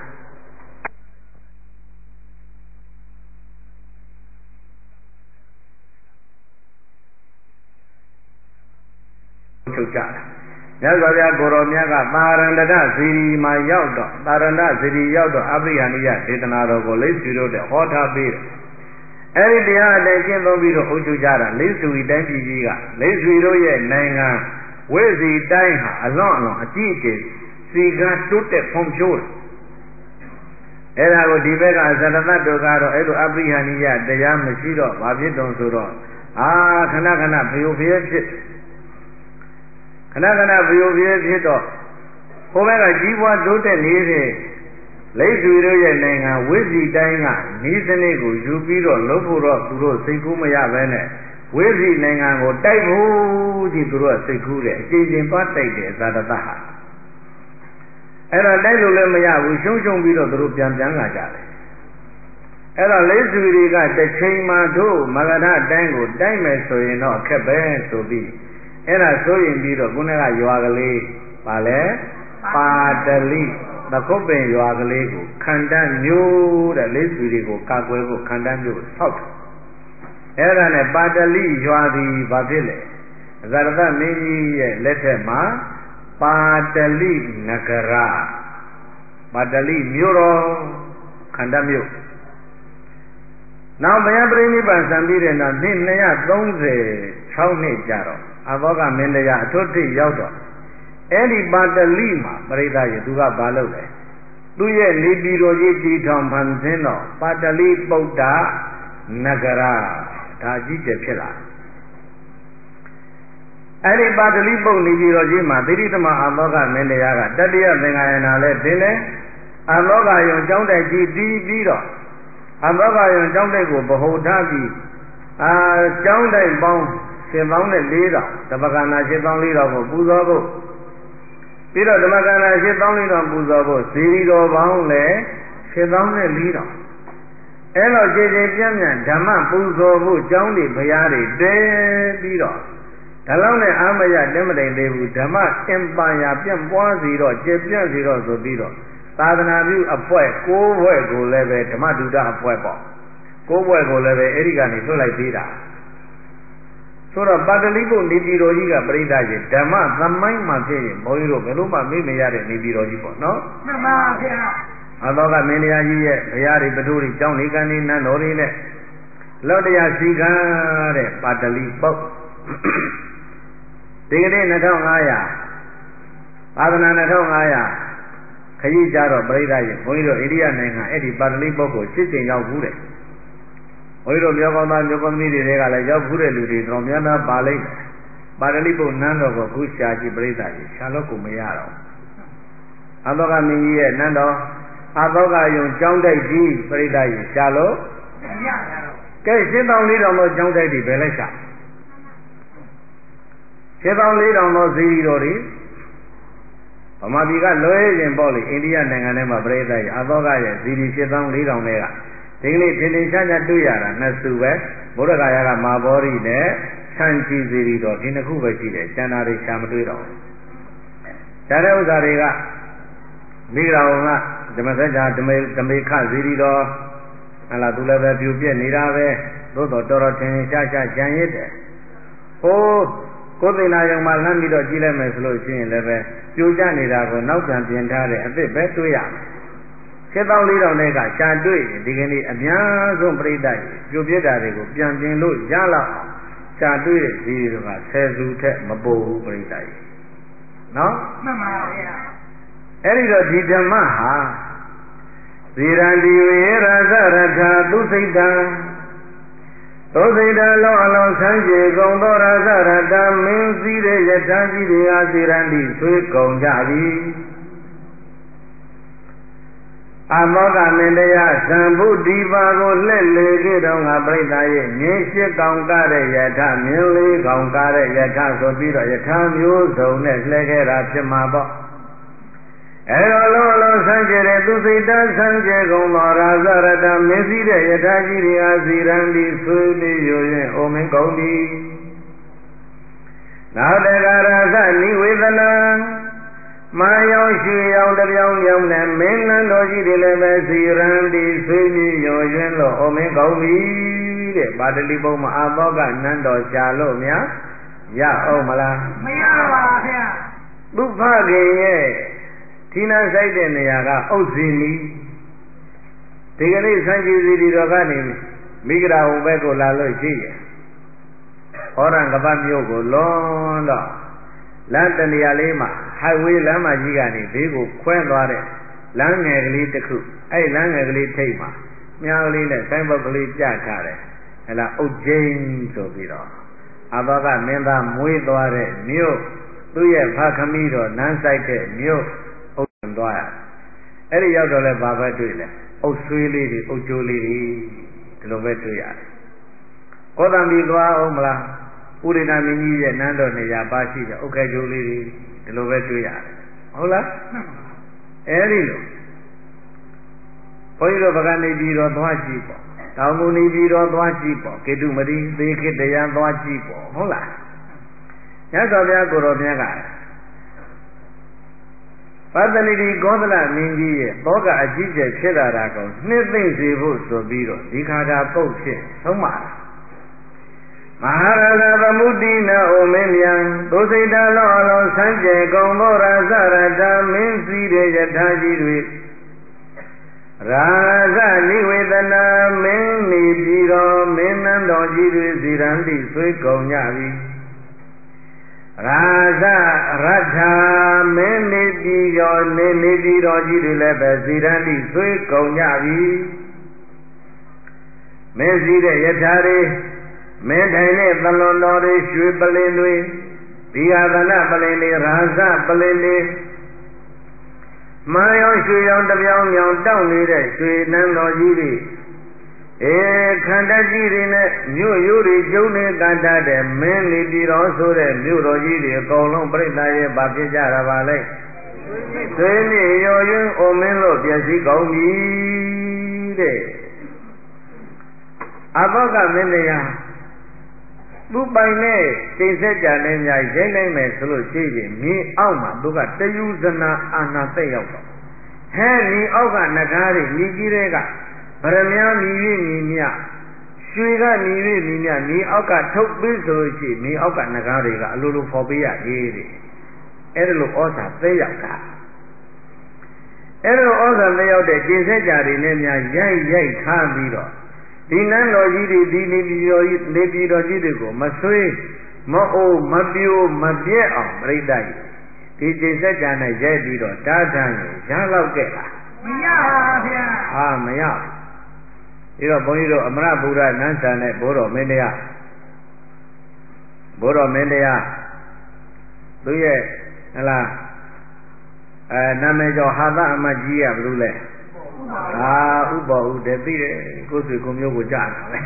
ချုပ်ကြတာမြတ်စွာဘုရားကိုရောမြတ်ကသာရဏတဇီရီမှာရောက်တော့သာရဏဇီရီရောက်တော့အပရိဟဏိယဒေသနာတော်ကိုလိပ်စုတို့တဲ့ဟောထားပေးတယ်အဲ့ဒီတရားအတိုင်းကျင့်သုံးပြီးတော့အုပ်ချုပ်ကြတာလိပ်စုဤတိုင်းပြည်ကြီးကလိပ်စုတို့ရဲ့နိုင်ငံဝိဇီတိုင်းဟာအလွန်အလွန်အကြီးအကျယ်စီကံတိုးတက်ဖွံ့ဖြိုးတယ်အဲ့ဒါကိုဒီဘက်ကဇရတတို့ကတော့အဲ့လိုအပရိဟဏိယတရားမရှိတော့ဘာဖြစ်တုံဆိုတော့အာခဏခဏဖျို့ဖျဲဖြစ်ခဏခဏဘယိုပြေဖြစ်တော့ဟိုဘက်ကကြီးပွားတိုးတက်နေတဲ့လိပ်သူတို့ရဲ့နိုင်ငံဝိစီတိုင်းကဤစနစ်ကိုယူပြီးတော့လုပ်ဖို့တော့သူတို့စိတ်ကူးမရပဲနဲ့ဝိစီနိုင်ငံကိုတိုက်ဖို့ကြီးသူတို့ကစိတ်ကူးတယ်အကျဉ်းချင်းသွားတိုက်တယ်ဇာတတဟာအဲ့တော့တိုက်လို့လည်းမရဘူးရှုံးရှုံးပြီးတော့သူတို့ပြန်ပြန်လာကြတယ်အဲ့တော့လိပ်သူတွေကတစ်ချိန်မှတို့မဂဓတိုင်းကိုတိုက်မယ်ဆိုရင်တော့အခက်ပဲဆိုပြီးအဲ့ဒါဆိုရင်ပြီးတော့ခုနကရွာကလေးပါလဲပါတလိသခုတ်ပင်ရွာကလေးကိုခန္ဓာမျိုးတဲ့လိပ်သူတွေကိုကာကွယ်ဖို့ခန္ဓာမျိုးဆောက်တယ်အဲ့ဒါနဲ့ပါတလိရွာသည်ဘာဖြစ်လဲအဇရတမင်းကြီးရဲ့လက်ထက်မှာပါတလိနဂရပါတလိမြို့တော်ခန္ဓာမြို့နောက်ဘုရားပြိဋိဘံစံပြီးတဲ့နောက်နှစ်နှစ်ရာသုံးဆယ်ခြောက်နှစ်ကြာတော့အဘောကမင်းတရားအထွတ်ထိပ်ရောက်တော့အဲ့ဒီပါတလိမှာပရိသတ်ရေသူကဘာလုပ်လဲသူ့ရဲ့နေပြည်တော်ကြီးတည်ထောင်ဖန်ဆင်းတော့ပါတလိပုဒ္ဒနဂရဒါအကြီးကျယ်ဖြစ်လာအဲ့ဒီပါတလိပုဒ်နေပြည်တော်ကြီးမှာသီရိသမအာဘောကမင်းတရားကတတိယသင်္ဃာယနာလဲတင်တယ်အာဘောကယုံကျောင်းတိုက်ကြီးတည်ပြီးတော့အာဘောကယုံကျောင်းတိုက်ကိုဗဟုထားပြီးအာကျောင်းတိုက်ပေါင်းရှင်ပေါင်းနဲ့လေးတော်ဓမ္မကန္နာရှင်ပေါင်းလေးတော်ကိုပူဇော်ဖို့ပြီးတော့ဓမ္မကန္နာရှင်ပေါင်းလေးတော်ပူဇော်ဖို့ဇီရီတော်ပေါင်းလည်းရှင်ပေါင်းနဲ့လေးတော်အဲ့တော့ခြေခြေပြန့်ပြန့်ဓမ္မပူဇော်ဖို့ကျောင်းတွေဘုရားတွေတဲပြီးတော့ဒါလောက်နဲ့အာမရတက်မတိုင်သေးဘူးဓမ္မအင်ပါယာပြန့်ပွားစီတော့ကျေပြန့်စီတော့ဆိုပြီးတော့သာသနာပြုအဖွဲ့ကိုးဘွဲ့ကိုလည်းပဲဓမ္မဒုဒအဖွဲ့ပေါ့ကိုးဘွဲ့ကိုလည်းပဲအဲ့ဒီကနေလွှတ်လိုက်သေးတာဆိုတော့ပါတလိပုနေပြည်တော်ကြီးကပရိသတ်ကြီးဓမ္မသမိုင်းမှာဖြစ်ရင်ဘုန်းကြီးတို့ဘယ်လို့မှမေ့မရတဲ့နေပြည်တော်ကြီးပေါ့နော်မှန်ပါဗျာအဘောကမင်းတရားကြီးရဲ့ဘုရားတွေပထိုးတွေကျောင်းလေးကန်လေးနန်းတော်တွေနဲ့လောတရားစီကံတဲ့ပါတလိပုဒီကနေ့နှစ်ထောင်ငါးရာသာသနာနှစ်ထောင်ငါးရာခရီးကြတော့ပရိသတ်ကြီးဘုန်းကြီးတို့အိန္ဒိယနိုင်ငံအဲ့ဒီပါတလိပုကိုရှစ်ကြိမ်ရောက်ဘူးတဲ့ဘုန်းကြီးတို့မြေကောင်းသားမြေကောင်းသမီးတွေကလည်းရောက်ဘူးတဲ့လူတွေတော်များများပါလိမ့်မယ်ပါတလိပုနန်းတော်ကိုခုရှာကြည့်ပရိသတ်ကြီးရှာလို့ကိုမရတော့အဘောကမင်းကြီးရဲ့နန်းတော်အဘောကယုံကျောင်းတိုက်ကြီးပရိသတ်ကြီးရှာလို့မရတော့ကဲရှင်းတောင်လေးတော်သောကျောင်းတိုက်ကြီးဘယ်လိုက်ရှာရှင်းတောင်လေးတော်သောဇီရီတော်တွေဗမာပြည်ကလွဲရင်ပေါ့လေအိန္ဒိယနိုင်ငံထဲမှာပရိသတ်ကြီးအဘောကရဲ့ဇီရီရှင်းတောင်လေးတော်တွေကဒီကနေ့ထင်ထင်ရှားရှားတွေ့ရတာနှစ်စုပဲဗုဒ္ဓဂါယာကမာဘောရိနဲ့ဆန်ချီဇီရီတော်ဒီနှစ်ခုပဲရှိတယ်ကျန်တာတွေရှာမတွေ့တော့ဘူးဒါတဲ့ဥစ္စာတွေကမိဂရာဝကဓမ္မစကြာဓမေဓမေခဇီရီတော်ဟလာသူလည်းပဲပြူပြက်နေတာပဲသို့တော်တော်တော်ထင်ထင်ရှားရှားကြံရစ်တယ်ဟိုးကိုယ်သိနာယုံမှာလှမ်းပြီးတော့ကြည့်လိုက်မယ်ဆိုလို့ရှိရင်လည်းပဲပြိုကျနေတာကိုနောက်ပြန်ပြင်ထားတဲ့အစ်စ်ပဲတွေ့ရမယ်ရှင်းပေါင်းလေးတော်နဲ့ကရှာတွေ့ဒီကနေ့အများဆုံးပြိတ္တကြီးပြိုပြစ်တာတွေကိုပြန်ပြင်လို့ရလောက်အောင်ရှာတွေ့တဲ့ဒီတွေကဆယ်စုထက်မပိုဘူးပြိတ္တကြီးနော်မှန်ပါဗျာအဲ့ဒီတော့ဒီဓမ္မဟာဇေရန္တိဝေရသရထာသူစိတ်တံသောစိတ်တံလောအလောဆန်းကျေကုန်သောရသရထာမင်းစည်းတဲ့ယထာကြီးတွေဟာဇေရန္တိဆွေးကုန်ကြပြီအမောကမင်းတရားသံဗုဒ္ဓိပါကိုလှည့်လေခဲ့တော့ငါပြိဿရဲ့မြင်းရှိကောင်ကားတဲ့ယထာမြင်းလေးကောင်ကားတဲ့ယထာဆိုပြီးတော့ယထာမျိုးစုံနဲ့လှည့်ခဲ့တာဖြစ်မှာပေါ့အဲတော့လုံးလုံးဆန်းကျဲတဲ့သူစိတ်တဆန်းကျဲကုန်သောရာဇရတမင်းစည်းတဲ့ယထာကြီးတွေဟာဇီရန်ဒီဆွေးနေရရင်အိုမင်းကုန်သည်နောက်တကရာသနိဝေဒနာမာယောရှိယောင်တပြောင်းပြောင်းနဲ့မင်းနန်းတော်ကြီးတွေလည်းပဲဇီရန်ဒီဆွေးမြေရောရွင်လို့အိုမင်းကောင်းပြီတဲ့ပါတလိပုမှာအဘောကနန်းတော်ရှာလို့များရအောင်မလားမရပါဗျာသူဖခင်ရဲ့ဌိနဆိုင်တဲ့နေရာကဥဇိနီဒီကနေ့ဆန်းကြီးစီဒီတော်ကနေမိဂရာဟိုဘက်ကိုလာလို့ရှိရဲ့ဟောရံကပတ်မြို့ကိုလွန်တော့လမ်းတနေရာလေးမှာ highway လမ်းမကြီးကနေဘေးကိုခွဲသွားတဲ့လမ်းငယ်ကလေးတစ်ခုအဲ့လမ်းငယ်ကလေးထိပ်မှာမြားကလေးနဲ့ဆိုင်းဘုတ်ကလေးပြထားတယ်ဟဲ့လားအုတ်ကျင်းဆိုပြီးတော့အဘောကမင်းသားမွေးသွားတဲ့မြို့သူ့ရဲ့ဖခမီးတော်နန်းဆိုင်တဲ့မြို့အုပ်သွားရအဲ့ဒီရောက်တော့လဲဘာပဲတွေ့လဲအုပ်ဆွေးလေးတွေအုပ်ကျိုးလေးတွေဒီလိုပဲတွေ့ရတယ်ကောသံဘီသွားအောင်မလားဥရိဏမင်းကြီးရဲ့နန်းတော်နေရာပါရှိတဲ့ဥက္ကကျိုးလေးတွေဒီလိုပဲတွေ့ရတယ်ဟုတ်လားအဲ့ဒီလိုဘုန်းကြီးတို့ဗကနေပြည်တော်သွားကြည့်ပေါ့တောင်မူနေပြည်တော်သွားကြည့်ပေါ့ကေတုမတိသေခိတရားသွားကြည့်ပေါ့ဟုတ်လားမြတ်စွာဘုရားကိုယ်တော်မြတ်ကပတ္တနိတိကောသလမင်းကြီးရဲ့တောကအကြီးကျယ်ဖြစ်လာတာကိုနှစ်သိမ့်စေဖို့ဆိုပြီးတော့ဒီခါတာပုတ်ဖြစ်ဆုံးပါလားမဟာရဇသမုဒ္ဒိနဩမင်းမြန်သို့စိတ်တလောအလောဆန်းကျယ်ကုံဘောရသရတမင်းစည်းတဲ့ယထာကြီးတွေရာဇနိဝေဒနာမင်းနေပြီးတော်မင်းနန်းတော်ကြီးတွေဇီရန်တိဆွေးကုန်ကြပြီရာဇရထာမင်းနေပြီးတော်နေနေပြီးတော်ကြီးတွေလည်းပဲဇီရန်တိဆွေးကုန်ကြပြီမင်းစည်းတဲ့ယထာတွေမင်းထိုင်တဲ့သလွန်တော်တွေရွှေပလင်တွေဒီဟာသနပလင်တွေရာဇပလင်တွေမာယောရွှေရောင်တပြောင်မြောင်တောက်နေတဲ့ရွှေနန်းတော်ကြီးတွေအေခန္ဓာကြီးတွေနဲ့မြို့ရိုးတွေကျုံနေကတတ်တဲ့မင်းနေပြည်တော်ဆိုတဲ့မြို့တော်ကြီးတွေအကုန်လုံးပြိတ္တာရဲ့ဗာဖြစ်ကြတာပါလေသွေးမြေရော်ရင်းအိုမင်းလို့ပြည့်စည်ကုန်ပြီတဲ့အဘောကမင်းတရားသူပိုင်နဲ့စိတ်ဆက်ကြတဲ့များရိုက်လိုက်မယ်ဆိုလို့ရှိရင်မြေအောက်မှာသူကတယူဇနာအာနာသက်ရောက်တော့ဟဲ့မြေအောက်ကနဂါးတွေမြေကြီးတွေကဗရမ ्या မြည်၍မြည်မြရွှေကမြည်၍မြည်မြမြေအောက်ကထုတ်ပြီးဆိုလို့ရှိရင်မြေအောက်ကနဂါးတွေကအလိုလိုဖော်ပေးရသေးတယ်အဲ့ဒါလိုဩဇာသက်ရောက်တာအဲ့ဒါလိုဩဇာသက်ရောက်တဲ့ကျင့်ဆက်ကြတွေနဲ့များရိုက်ရိုက်ထားပြီးတော့ဒီနန်းတော်ကြီးတွေဒီနေပြည်တော်ကြီးနေပြည်တော်ကြီးတွေကိုမဆွေးမအိုးမပြိုးမပြက်အောင်ပြိတ္တကြီးဒီကျင့်ဆက်ကြနဲ့ရိုက်ပြီးတော့တားထမ်းရင်ရလောက်ခဲ့လားမရပါဗျာဟာမရဘူးဒါတော့ဘုန်းကြီးတို့အမရဗုဒ္ဓနန်းဆန်နဲ့ဘိုးတော်မင်းတရားဘိုးတော်မင်းတရားသူရဲ့ဟလားအဲနာမည်ကျော်ဟာသအမတ်ကြီးကဘယ်လိုလဲအာဥပ္ပဥတည်သိတယ်ကိုယ်ဆွေကိုမျိုးကိုကြားတာပဲ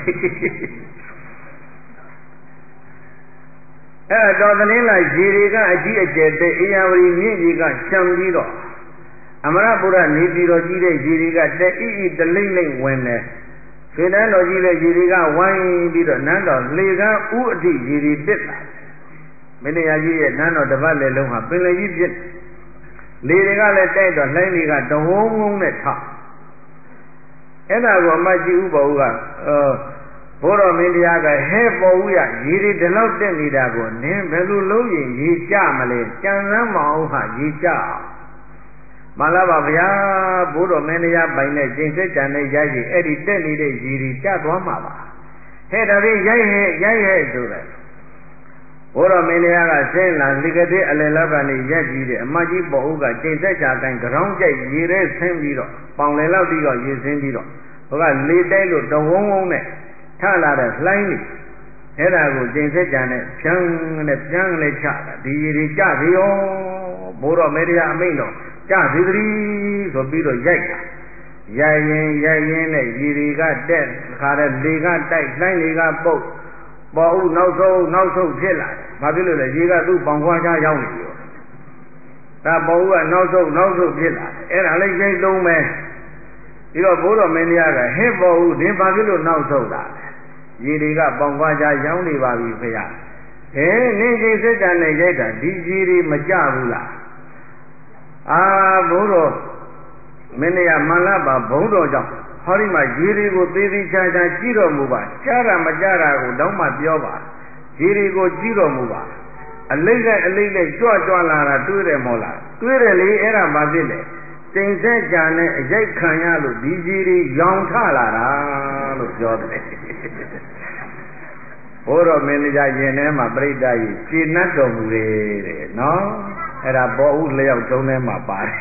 အဲတော်သတင်းလိုက်ရေတွေကအကြီးအကျယ်တဲ့အေယာဝတီမြင့်ကြီးကရှံပြီးတော့အမရဗုဒ္ဓနေပြည်တော်ကြီးတဲ့ရေတွေကတဲ့ဣဣတလိမ့်လိမ့်ဝင်တယ်ရွှေနန်းတော်ကြီးတဲ့ရေတွေကဝိုင်းပြီးတော့နန်းတော်လေကန်းဥအထိရေတွေတက်လာမင်းတရားကြီးရဲ့နန်းတော်တစ်ပတ်လေလုံးဟာပင်လယ်ကြီးဖြစ်လေတွေကလည်းတိုက်တော့လှိုင်းတွေကတဝုံငုံနဲ့ထောက်အဲ့ဒါကိုအမကြီးဥပ္ပဝကဘိုးတော်မင်းတရားကဟဲ့ပေါ်ဦးရရေတွေဒီလောက်တက်နေတာကိုနင်းဘယ်လိုလုံးရင်ရေကြမလဲကြံစမ်းမအောင်ဟာရေကြအောင်မလာပါဗျာဘိုးတော်မင်းတရားပိုင်တဲ့ကျင့်စစ်ကြံနဲ့ရိုက်ရင်အဲ့ဒီတက်နေတဲ့ရေတွေကျသွားမှာပါဟဲ့ဒါဖြင့်ရိုက်ဟဲ့ရိုက်ဟဲ့ဆိုတယ်ဘိုးတော်မင်းတရားကဆင်းလာလိကတဲ့အလယ်လောက်ကနေရက်ကြည့်တယ်အမကြီးပေါ်ဦးကကျင့်စစ်ကြတိုင်းကြောင်းကြိုက်ရေထဲဆင်းပြီးတော့ပေါင်လယ်လောက်ပြီးတော့ရေဆင်းပြီးတော့ဘုကလေတိုက်လို့တဝုံဝုံနဲ့ထလာတဲ့လှိုင်းကြီးအဲ့ဒါကိုကျင့်စစ်ကြနဲ့ဖြန်းနဲ့ပြန်နဲ့ချတာဒီရေတွေကြပြီရောဘိုးတော်မင်းတရားအမိန့်တော်ကြပြီသတိဆိုပြီးတော့ရိုက်တာရိုက်ရင်ရိုက်ရင်နဲ့ရေတွေကတက်ခါတဲ့လေကတိုက်လှိုင်းတွေကပုတ်ပေါ်ဦးနောက်ဆုံးနောက်ဆုံးဖြစ်လာတယ်ဘာဖြစ်လို့လဲရေကသူ့ပေါင်ခွားချရောက်နေရောဒါပေါ်ဦးကနောက်ဆုံးနောက်ဆုံးဖြစ်လာတယ်အဲ့ဒါလေးရိတ်လုံးပဲပြီးတော့ဘိုးတော်မင်းတရားကဟစ်ပေါ်ဦးဒီဘာဖြစ်လို့နောက်ဆုံးလာရေတွေကပေါင်ခွားချရောက်နေပါပြီဖေရဟဲနင်းကြီးစစ်တမ်းနဲ့ရိုက်တာဒီရေတွေမကြဘူးလားအာဘိုးတော်မင်းတရားမလပါဘုံတော်ကြောင့်ဟောဒီမှာရေတွေကိုသေးသေးချာချာကြည့်တော်မူပါကြားတာမကြားတာကိုတောင်းမှပြောပါရေတွေကိုကြည့်တော်မူပါအလိမ့်နဲ့အလိမ့်နဲ့ကြွကြွလာတာတွေးတယ်မဟုတ်လားတွေးတယ်လေအဲ့ဒါဘာဖြစ်လဲတိမ်ဆက်ကြနဲ့အရိုက်ခံရလို့ဒီရေတွေရောင်ထလာတာလို့ပြောတယ်ဘိုးတော်မင်းတရားရင်ထဲမှာပြိတ္တာကြီးခြေနှက်တော်မူတယ်တဲ့နော်အဲ့ဒါပေါ်ဦးလျောက်တုံးထဲမှာပါတယ်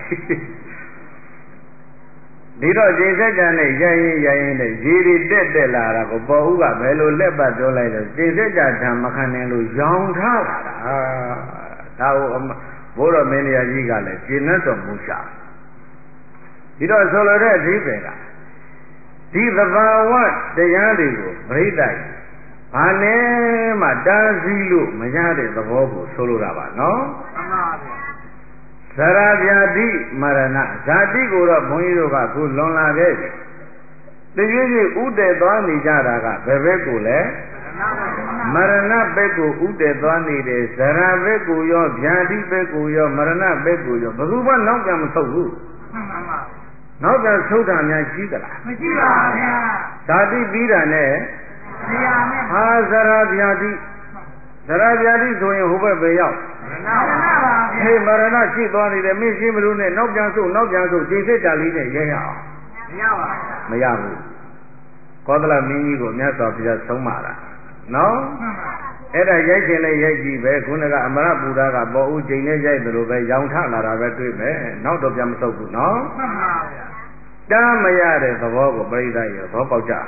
ဒီတော့ခြေဆက်ကြနဲ့ရိုင်းရင်ရိုင်းရင်နဲ့ရေတွေတက်တက်လာတာကိုပေါ်ဦးကဘယ်လိုလက်ပတ်ပြောလိုက်လို့ခြေဆက်ကြဓာမခံနိုင်လို့ရောင်ထားလာတာဒါဒါကိုဘိုးတော်မင်းတရားကြီးကလည်းကျေနပ်တော်မူရှာဒီတော့ဆိုလိုတဲ့အဓိပ္ပာယ်ကဒီသဘာဝတရားတွေကိုပြိဋ္ဌာန်ဘာနဲ့မှတားဆီးလို့မရတဲ့သဘောကိုဆိုလိုတာပါနော်မှန်ပါဗျာဇရာဗျာတိမရဏဇာတိကိုတော့ဘုန်းကြီးတို့ကခုလွန်လာခဲ့ပြီတရွေ့ရွေ့ဥတည်သွားနေကြတာကဘယ်ဘက်ကိုလဲမရဏဘက်ကိုဥတည်သွားနေတယ်ဇရာဘက်ကိုရောဗျာတိဘက်ကိုရောမရဏဘက်ကိုရောဘယ်သူမှနောက်ပြန်မဆုတ်ဘူးမှန်ပါပါနောက်ပြန်ဆုတ်တာများရှိသလားမရှိပါဘူးဗျာဇာတိပြီးတာနဲ့ဇရာနဲ့ဟာဇရာဗျာတိဇရာဗျာတိဆိုရင်ဟိုဘက်ပဲရောက်မရဏပါဗျာဟေးမရဏရှိသွားနေတယ်မင်းရှိမလို့နဲ့နောက်ပြန်ဆုတ်နောက်ပြန်ဆုတ်ချိန်စစ်တာလေးနဲ့ရဲရအောင်မရပါဘူးမရဘူးကောသလမင်းကြီးကိုမြတ်စွာဘုရားဆုံးမတာနော်အဲ့ဒါရိုက်ခြင်းလည်းရိုက်ကြည့်ပဲခုနကအမရပူရာကပေါ်ဦးချိန်နဲ့ရိုက်တယ်လို့ပဲရောင်ထလာတာပဲတွေ့မယ်နောက်တော့ပြန်မဆုတ်ဘူးနော်မှန်ပါဗျာတားမရတဲ့သဘောကိုပြိဿရောသဘောပေါက်ကြ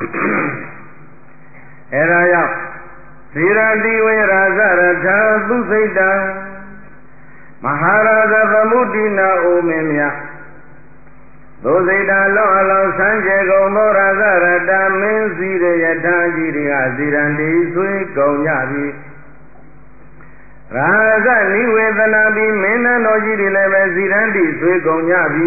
အဲ့ဒါကြောင့်ဇီရတိဝေရာဇရထာသုစိတ်တံမဟာရာဇသမုဒိနာအိုမင်းမြတ်သုစိတ်တံလောအလောဆန်းကျေကုန်သောရာဇရတမင်းစည်းရယထာကြီးတွေကဇီရန်တိဆွေးကုန်ကြပြီရာဇနိဝေသနာပြီးမင်းနန်းတော်ကြီးတွေလည်းပဲဇီရန်တိဆွေးကုန်ကြပြီ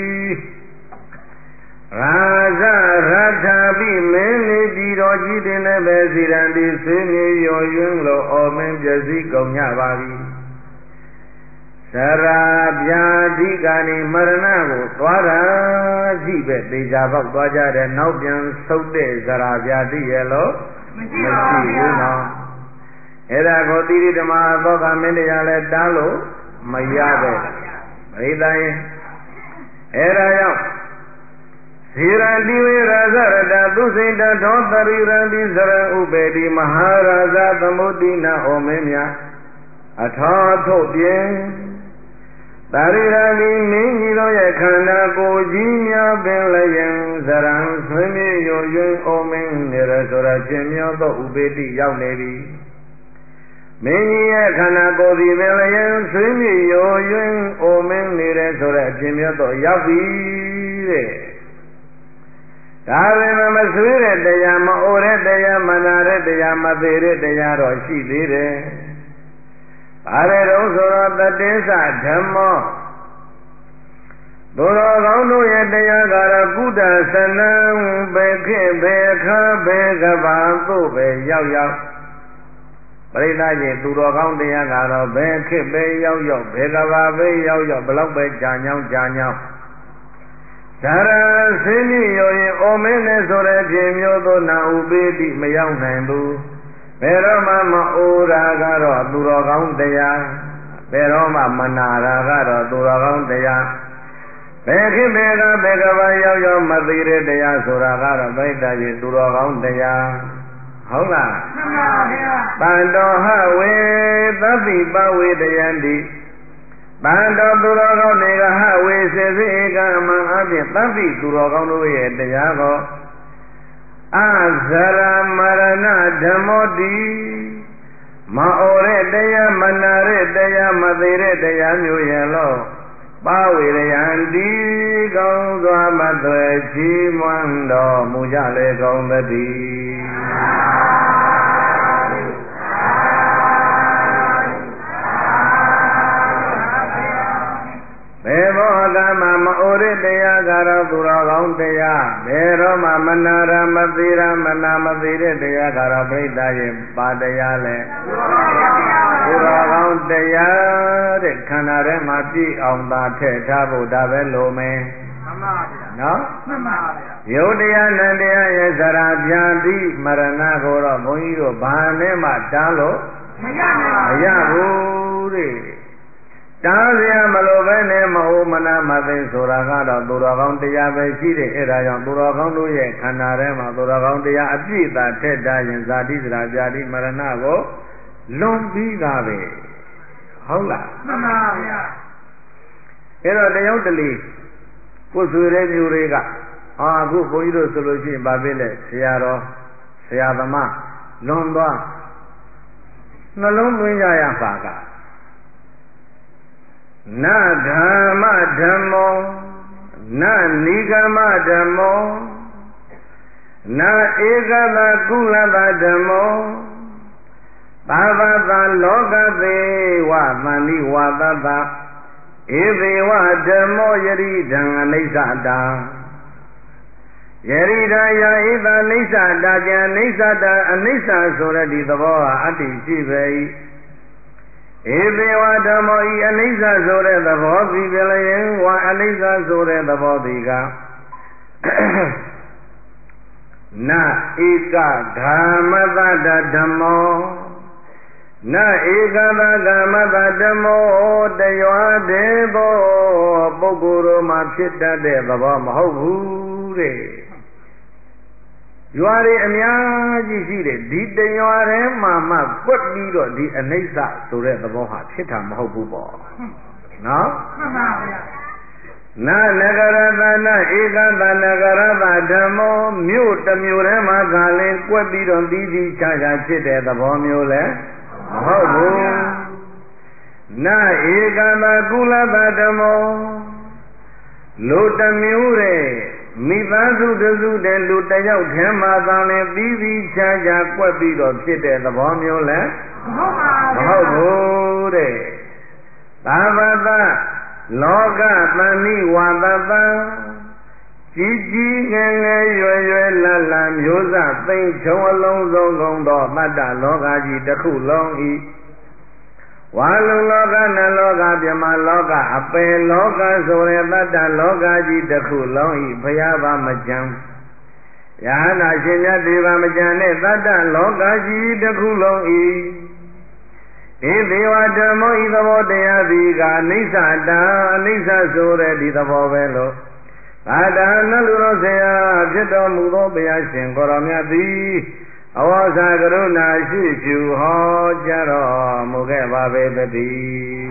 ရာဇရထာပိမင်းနေပြည်တော်ကြီးတင်လည်းပဲဇီရန်တိဆွေးမြေရော်ယွန်းလို့အော်မင်းပြည့်စည်ကုန်ကြပါပြီဇရာဗျာတိကနေမရဏကိုသွားတာကြည့်ပဲသေချာပေါက်သွားကြတဲ့နောက်ပြန်ဆုတ်တဲ့ဇရာဗျာတိရဲ့လို့မရှိပါဘူးနော်အဲ့ဒါကိုတိရိဓမ္မသောကမင်းတရားလဲတားလို့မရပဲပရိသတ်ရင်အဲ့ဒါကြောင့်ဇီရတိဝေရာဇရတသုစိတသောတရိရံတိဇရဥပေတိမဟာရာဇသမုဒိနာဩမင်းမြတ်အထောထုတ်ပြင်းတာရိရဏီမင်းကြီးတို့ရဲ့ခန္ဓာကိုယ်ကြီးများပင်လည်းယံဇရံဆွေးမြေ့ယွယွန်းဩမင်းနေရဆိုရခြင်းမြောသောဥပေတိရောက်နေပြီမင်းကြီးရဲ့ခန္ဓာကိုယ်ဒီပင်လည်းယံဆွေးမြေ့ယွယွန်းဩမင်းနေရဆိုရခြင်းမြောသောရောက်ပြီတဲ့ဒါပေမဲ့မဆွေးတဲ့တရားမအိုတဲ့တရားမနာတဲ့တရားမသေးတဲ့တရားတော့ရှိသေးတယ်။ဘာလဲတော့ဆိုတော့တတိသဓမ္မောသူတော်ကောင်းတို့ရဲ့တရားကတော့ကုဒသနံဘေခေဘေခဘေကဘာသို့ပဲရောက်ရောက်ပရိသတ်ကြီးသူတော်ကောင်းတရားကတော့ဘေခေဘေရောက်ရောက်ဘေကဘာဘေရောက်ရောက်ဘလောက်ပဲကြာညောင်းကြာညောင်းဇာရဆင်းရဲရောရင်အိုမင်းနဲ့ဆိုတဲ့ဖြင့်မျိုးသောနာဥပေတိမရောက်နိုင်ဘူးဘယ်တော့မှမအိုတာကတော့သူတော်ကောင်းတရားဘယ်တော့မှမနာတာကတော့သူတော်ကောင်းတရားဘယ်ခေတ်ဘယ်ကဘယ်ကဘာရောက်ရောက်မသိတဲ့တရားဆိုတာကတော့ဗိတ္တကြီးသူတော်ကောင်းတရားဟုတ်လားမှန်ပါဗျာတန်တော်ဟဝေသဗ္ဗိပဝေတယံတိတန်တော်သူတော်ကောင်းတွေကဟဝေစေစေကမံအပြင်သဗ္ဗိသူတော်ကောင်းတို့ရဲ့တရားကိုအဇရမရဏဓမ္မောတိမအိုတဲ့တရားမနာတဲ့တရားမသေးတဲ့တရားမျိုးရဲ့လို့ပါဝေရယံတိကောင်းစွာမသွဲချီးမွမ်းတော်မူကြလေကုန်သတည်းဘယ်ဘောကမှမအိုတဲ့တရားကတော့သူတော်ကောင်းတရားဘယ်တော့မှမနာရမသေးရမနာမသေးတဲ့တရားကတော့ပြိဿရဲ့ပါတရားလဲသူတော်ကောင်းတရားတဲ့ခန္ဓာထဲမှာပြည့်အောင်သာထည့်ထားဖို့ဒါပဲလိုမယ်မှန်ပါဗျာနော်မှန်ပါဗျာယုတ်တရားနန္တရားရဲ့ဇရာဗျာတိမရဏကိုတော့ဘုန်းကြီးတို့ဘာနဲ့မှတားလို့မရပါဘူးမရဘူးတဲ့တားစရာမလိုပဲနဲ့မဟုတ်မနာမသိဆိုတာကတော့သူတော်ကောင်းတရားပဲရှိတယ်အဲ့ဒါကြောင့်သူတော်ကောင်းတို့ရဲ့ခန္ဓာထဲမှာသူတော်ကောင်းတရားအပြည့်သာထက်တာရင်ဇာတိစရာဗျာတိမရဏကိုလွန်ပြီးတာပဲဟုတ်လားမှန်ပါဗျာအဲ့တော့တယောက်တလေကိုယ်ဆွေတဲ့မျိုးတွေကအာအခုဘုန်းကြီးတို့ဆိုလို့ရှိရင်ဗာပြည့်လက်ဆရာတော်ဆရာသမားလွန်သွားနှလုံးသွင်းကြရပါက na dhamma dhammo na nigama dhammo na ekata kulata dhammo bhavata lokate wa thani wa tata edewa dhammo yaridhan anisata yarida ya ida anisata kya anisata anisa ဆိုတဲ့ဒီသဘောဟာအတ္တိရှိပဲ၏ဧသေဝဓမ္မောဤအနိစ္စဆိုတဲ့သဘောသည်ပြလျင်ဝါအနိစ္စဆိုတဲ့သဘောသည်ကနဧကဓမ္မတတဓမ္မောနဧကသဓမ္မတဓမ္မောတရွာတဲ့သောပုဂ္ဂိုလ်တို့မှာဖြစ်တတ်တဲ့သဘောမဟုတ်ဘူးတဲ့ရွာတွေအများကြီးရှိတယ်ဒီတရွာထဲမှာမှကွက်ပြီးတော့ဒီအနိစ္စဆိုတဲ့သဘောဟာဖြစ်တာမဟုတ်ဘူးပေါ့နော်မှန်ပါဗျာနာနဂရသနာဧကသနဂရသဓမ္မောမြို့တစ်မြို့ထဲမှာသာလင်ကွက်ပြီးတော့ပြီးပြီးခြားခြားဖြစ်တဲ့သဘောမျိုးလဲမဟုတ်ဘူးနာဧကသကုလသဓမ္မောလူတစ်မျိုးတဲ့မိသားစုတစုတည်းလူတယောက်ထဲမှာသာလင်ပြီးပြီးခြားခြားကွက်ပြီးတော့ဖြစ်တဲ့သဘောမျိုးလဲမဟုတ်ဘူးတဲ့သာဝတလောကတဏိဝါဒတံကြီးကြီးငယ်ငယ်ရွယ်ရွယ်လတ်လတ်မျိုးစသိမ့်ချုံအလုံးစုံကုန်သောတတ္တလောကကြီးတစ်ခုလုံးဤဝါလုံလောကနလောကပြမလောကအပယ်လောကဆိုတဲ့တတ္တလောကကြီးတစ်ခုလုံးဤဘုရားပါမကြံယဟနာရှင်မြတ်ဒီပါမကြံတဲ့တတ္တလောကကြီးတစ်ခုလုံးဤဧဒေဝဓမ္မောဤသဘောတရားသည်ကအနိစ္စတာအနိစ္စဆိုတဲ့ဒီသဘောပဲလို့ဘာဒါနလူတော်ဆရာဖြစ်တော်မူသောဘုရားရှင်ကိုရောမြတ်သည်အဝါစာကရုဏာရှိဖြူဟောကြားတော်မူခဲ့ပါပေတည်း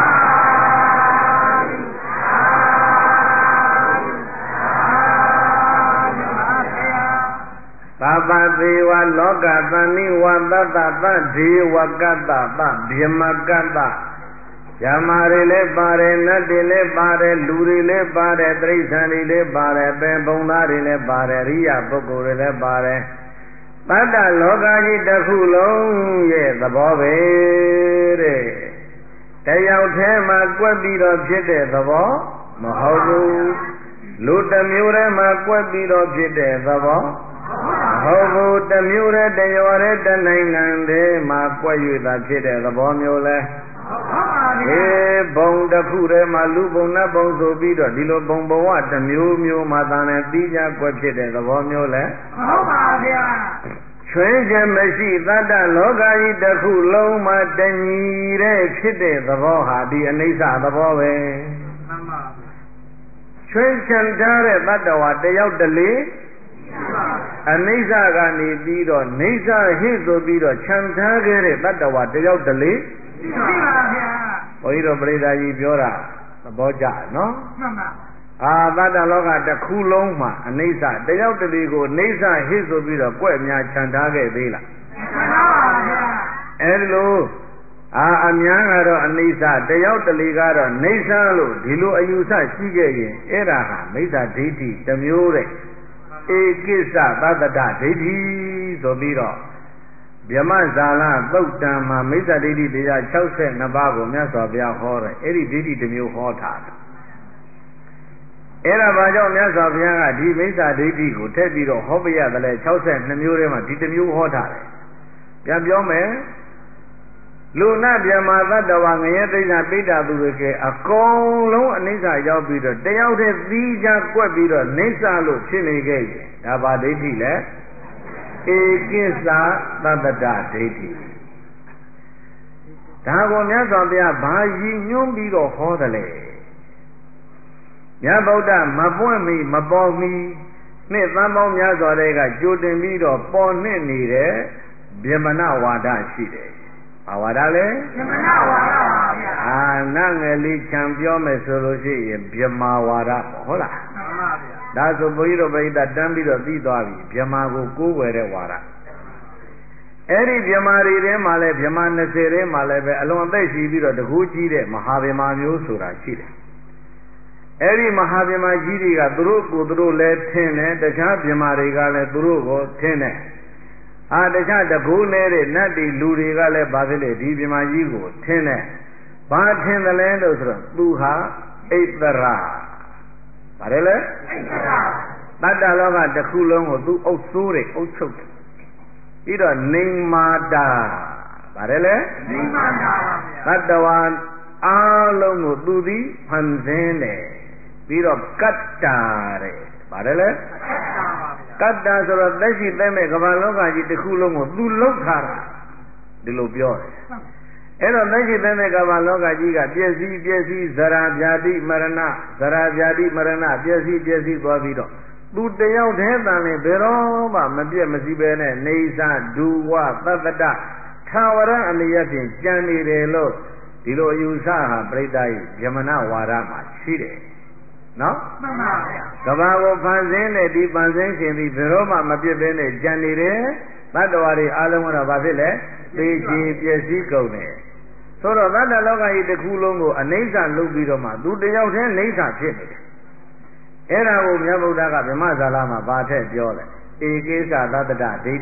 သဗ္ဗသေဝလောကသဏိဝတတ္တသဒေဝကတ္တသဗြမကတ္တဇာမာတွေလည်းပါတယ်နတ်တွေလည်းပါတယ်လူတွေလည်းပါတယ်တိရစ္ဆာန်တွေလည်းပါတယ်ပင်ပုံသားတွေလည်းပါတယ်အရိယပုဂ္ဂိုလ်တွေလည်းပါတယ်တတ္တလောကကြီးတစ်ခုလုံးရဲ့သဘောပဲတဲ့တယောက်ထဲမှာကွက်ပြီးတော့ဖြစ်တဲ့သဘောမဟုတ်ဘူးလူတစ်မျိုးထဲမှာကွက်ပြီးတော့ဖြစ်တဲ့သဘောမဟုတ်ဘူးတစ်မျိုးထဲတရွာထဲတနိုင်ငံထဲမှာကွက်၍သာဖြစ်တဲ့သဘောမျိုးလဲအေးဘုံတစ်ခုထဲမှာလူဘုံနတ်ဘုံဆိုပြီးတော့ဒီလိုဘုံဘဝတစ်မျိုးမျိုးမှာသာနဲ့ပြီးကြကွက်ဖြစ်တဲ့သဘောမျိုးလဲဟုတ်ပါဗျာချွင်းချက်မရှိတတ္တလောကကြီးတစ်ခုလုံးမှာတညီတဲ့ဖြစ်တဲ့သဘောဟာဒီအနိစ္စသဘောပဲမှန်ပါချွင်းချန်ထားတဲ့တတ္တဝါတယောက်တလေအနိစ္စကနေပြီးတော့နေစ္စဟိဆိုပြီးတော့ခြံထားခဲ့တဲ့တတ္တဝါတယောက်တလေရှိပါဗျာဘုန်းကြီးတို့ပရိသတ်ကြီးပြောတာသဘောကျနော်မှန်ပါအာတတ္တလောကတစ်ခုလုံးမှာအနိစ္စတယောက်တလေကိုနေစ္စဟိဆိုပြီးတော့ကြွက်များခြံထားခဲ့သေးလားခြံထားပါဗျာအဲဒီလိုအာအများကတော့အနိစ္စတယောက်တလေကတော့နေစ္စလို့ဒီလိုအယူဆရှိခဲ့ရင်အဲ့ဒါဟာမိစ္ဆာဒိဋ္ဌိတစ်မျိုးတဲ့ဧကိစ္စသတ္တဒဒိဋ္ဌိဆိုပြီးတော့ဗြဟ္မဇာလသုတ်တံမှာမိစ္ဆာဒိဋ္ဌိတရား၆၂ပါးကိုမြတ်စွာဘုရားဟောတယ်အဲ့ဒီဒိဋ္ဌိတစ်မျိုးဟောထားတယ်အဲ့ဒါဘာကြောင့်မြတ်စွာဘုရားကဒီမိစ္ဆာဒိဋ္ဌိကိုထည့်ပြီးတော့ဟောပြရတယ်လဲ၆၂မျိုးထဲမှာဒီတစ်မျိုးဟောထားတယ်ပြန်ပြောမယ်လူနာဗြဟ္မာသတ္တဝါငရဲသိဏပိဋ္ဌသူတွေကအကုန်လုံးအနိစ္စရောက်ပြီးတော့တယောက်တည်းသီးခြားကွက်ပြီးတော့နိစ္စလို့ဖြစ်နေခဲ့ရင်ဒါဘာဒိဋ္ဌိလဲဧကိစ္စသတ္တဒဒိဋ္ဌိဒါကိုမြတ်စွာဘုရားဘာရည်ညွှန်းပြီးတော့ဟောတယ်လဲမြတ်ဗုဒ္ဓမပွင့်မီမပေါ်မီနှစ်သန်းပေါင်းများစွာတဲ့ကကြိုတင်ပြီးတော့ပေါ်နှစ်နေတဲ့ဗြဟ္မဏဝါဒရှိတယ်ဘာဝါဒလဲဗြဟ္မဏဝါဒပါဗျာအာနငယ်လေးခြံပြောမယ်ဆိုလို့ရှိရင်ဗြဟ္မာဝါဒပေါ့ဟုတ်လားမှန်ပါဗျာဒါဆိုဘုန်းကြီးတို့ပရိသတ်တန်းပြီးတော့သိသွားပြီဗြဟ္မာကိုကိုးကွယ်တဲ့ဝါဒအဲ့ဒီမြမာတွေထဲမှာလည်းမြမာ၂၀ထဲမှာလည်းပဲအလွန်အသက်ရှိပြီးတော့တကူကြီးတဲ့မဟာမြမာမျိုးဆိုတာရှိတယ်အဲ့ဒီမဟာမြမာကြီးတွေကသူတို့ကိုသူတို့လည်းထင်းတယ်တခြားမြမာတွေကလည်းသူတို့ကိုထင်းတယ်အာတခြားတကူနေတဲ့နတ်တွေလူတွေကလည်းဘာဖြစ်လဲဒီမြမာကြီးကိုထင်းတယ်ဘာထင်းတယ်လဲလို့ဆိုတော့သူဟာဣတရာဘာလဲလဲဣတရာတတ္တလောကတစ်ခုလုံးကိုသူအုပ်စိုးတယ်အုပ်ချုပ်တယ်ပြီးတော့နေမာတာဗါတယ်လေနေမာတာပါဗျာတတ္တဝါအားလုံးကိုသူသည်ဖန်ဆင်းတယ်ပြီးတော့ကတ္တာတဲ့ဗါတယ်လေကတ္တာဆိုတော့သက်ရှိသက်မဲ့ကမ္ဘာလောကကြီးတစ်ခုလုံးကိုသူလှုပ်ထားတာဒီလိုပြောတယ်အဲ့တော့သက်ရှိသက်မဲ့ကမ္ဘာလောကကြီးကပြည့်စည်ပြည့်စည်ဇရာဗျာတိမရဏဇရာဗျာတိမရဏပြည့်စည်ပြည့်စည်သွားပြီးတော့သူတယောက်တည်းတန်လေဘယ်တော့မှမပြည့်မစည်းပဲနဲ့နေစာဒူဝသတ္တတထာဝရအနေဖြင့်ကြံနေတယ်လို့ဒီလိုအယူဆဟာပြိတ္တာရဲ့ယမနာဝါဒမှာရှိတယ်နော်မှန်ပါဗျာကဘာကိုဖန်ဆင်းတဲ့ဒီဖန်ဆင်းခြင်းဒီဘယ်တော့မှမပြည့်ပဲနဲ့ကြံနေတယ်တတ္တဝါတွေအားလုံးကတော့ဘာဖြစ်လဲသိချင်ပျက်စီးကုန်တယ်ဆိုတော့တတ္တလောကကြီးတစ်ခုလုံးကိုအနိစ္စလုပ်ပြီးတော့မှသူတယောက်တည်းအိဋ္ဌဖြစ်နေတယ်အဲ့ဒါကိုမြတ်ဗုဒ္ဓကဗြဟ္မဇာလမှာပါထည့်ပြောတယ်ဧကိစ္စသတ္တဒိဋ္ဌိ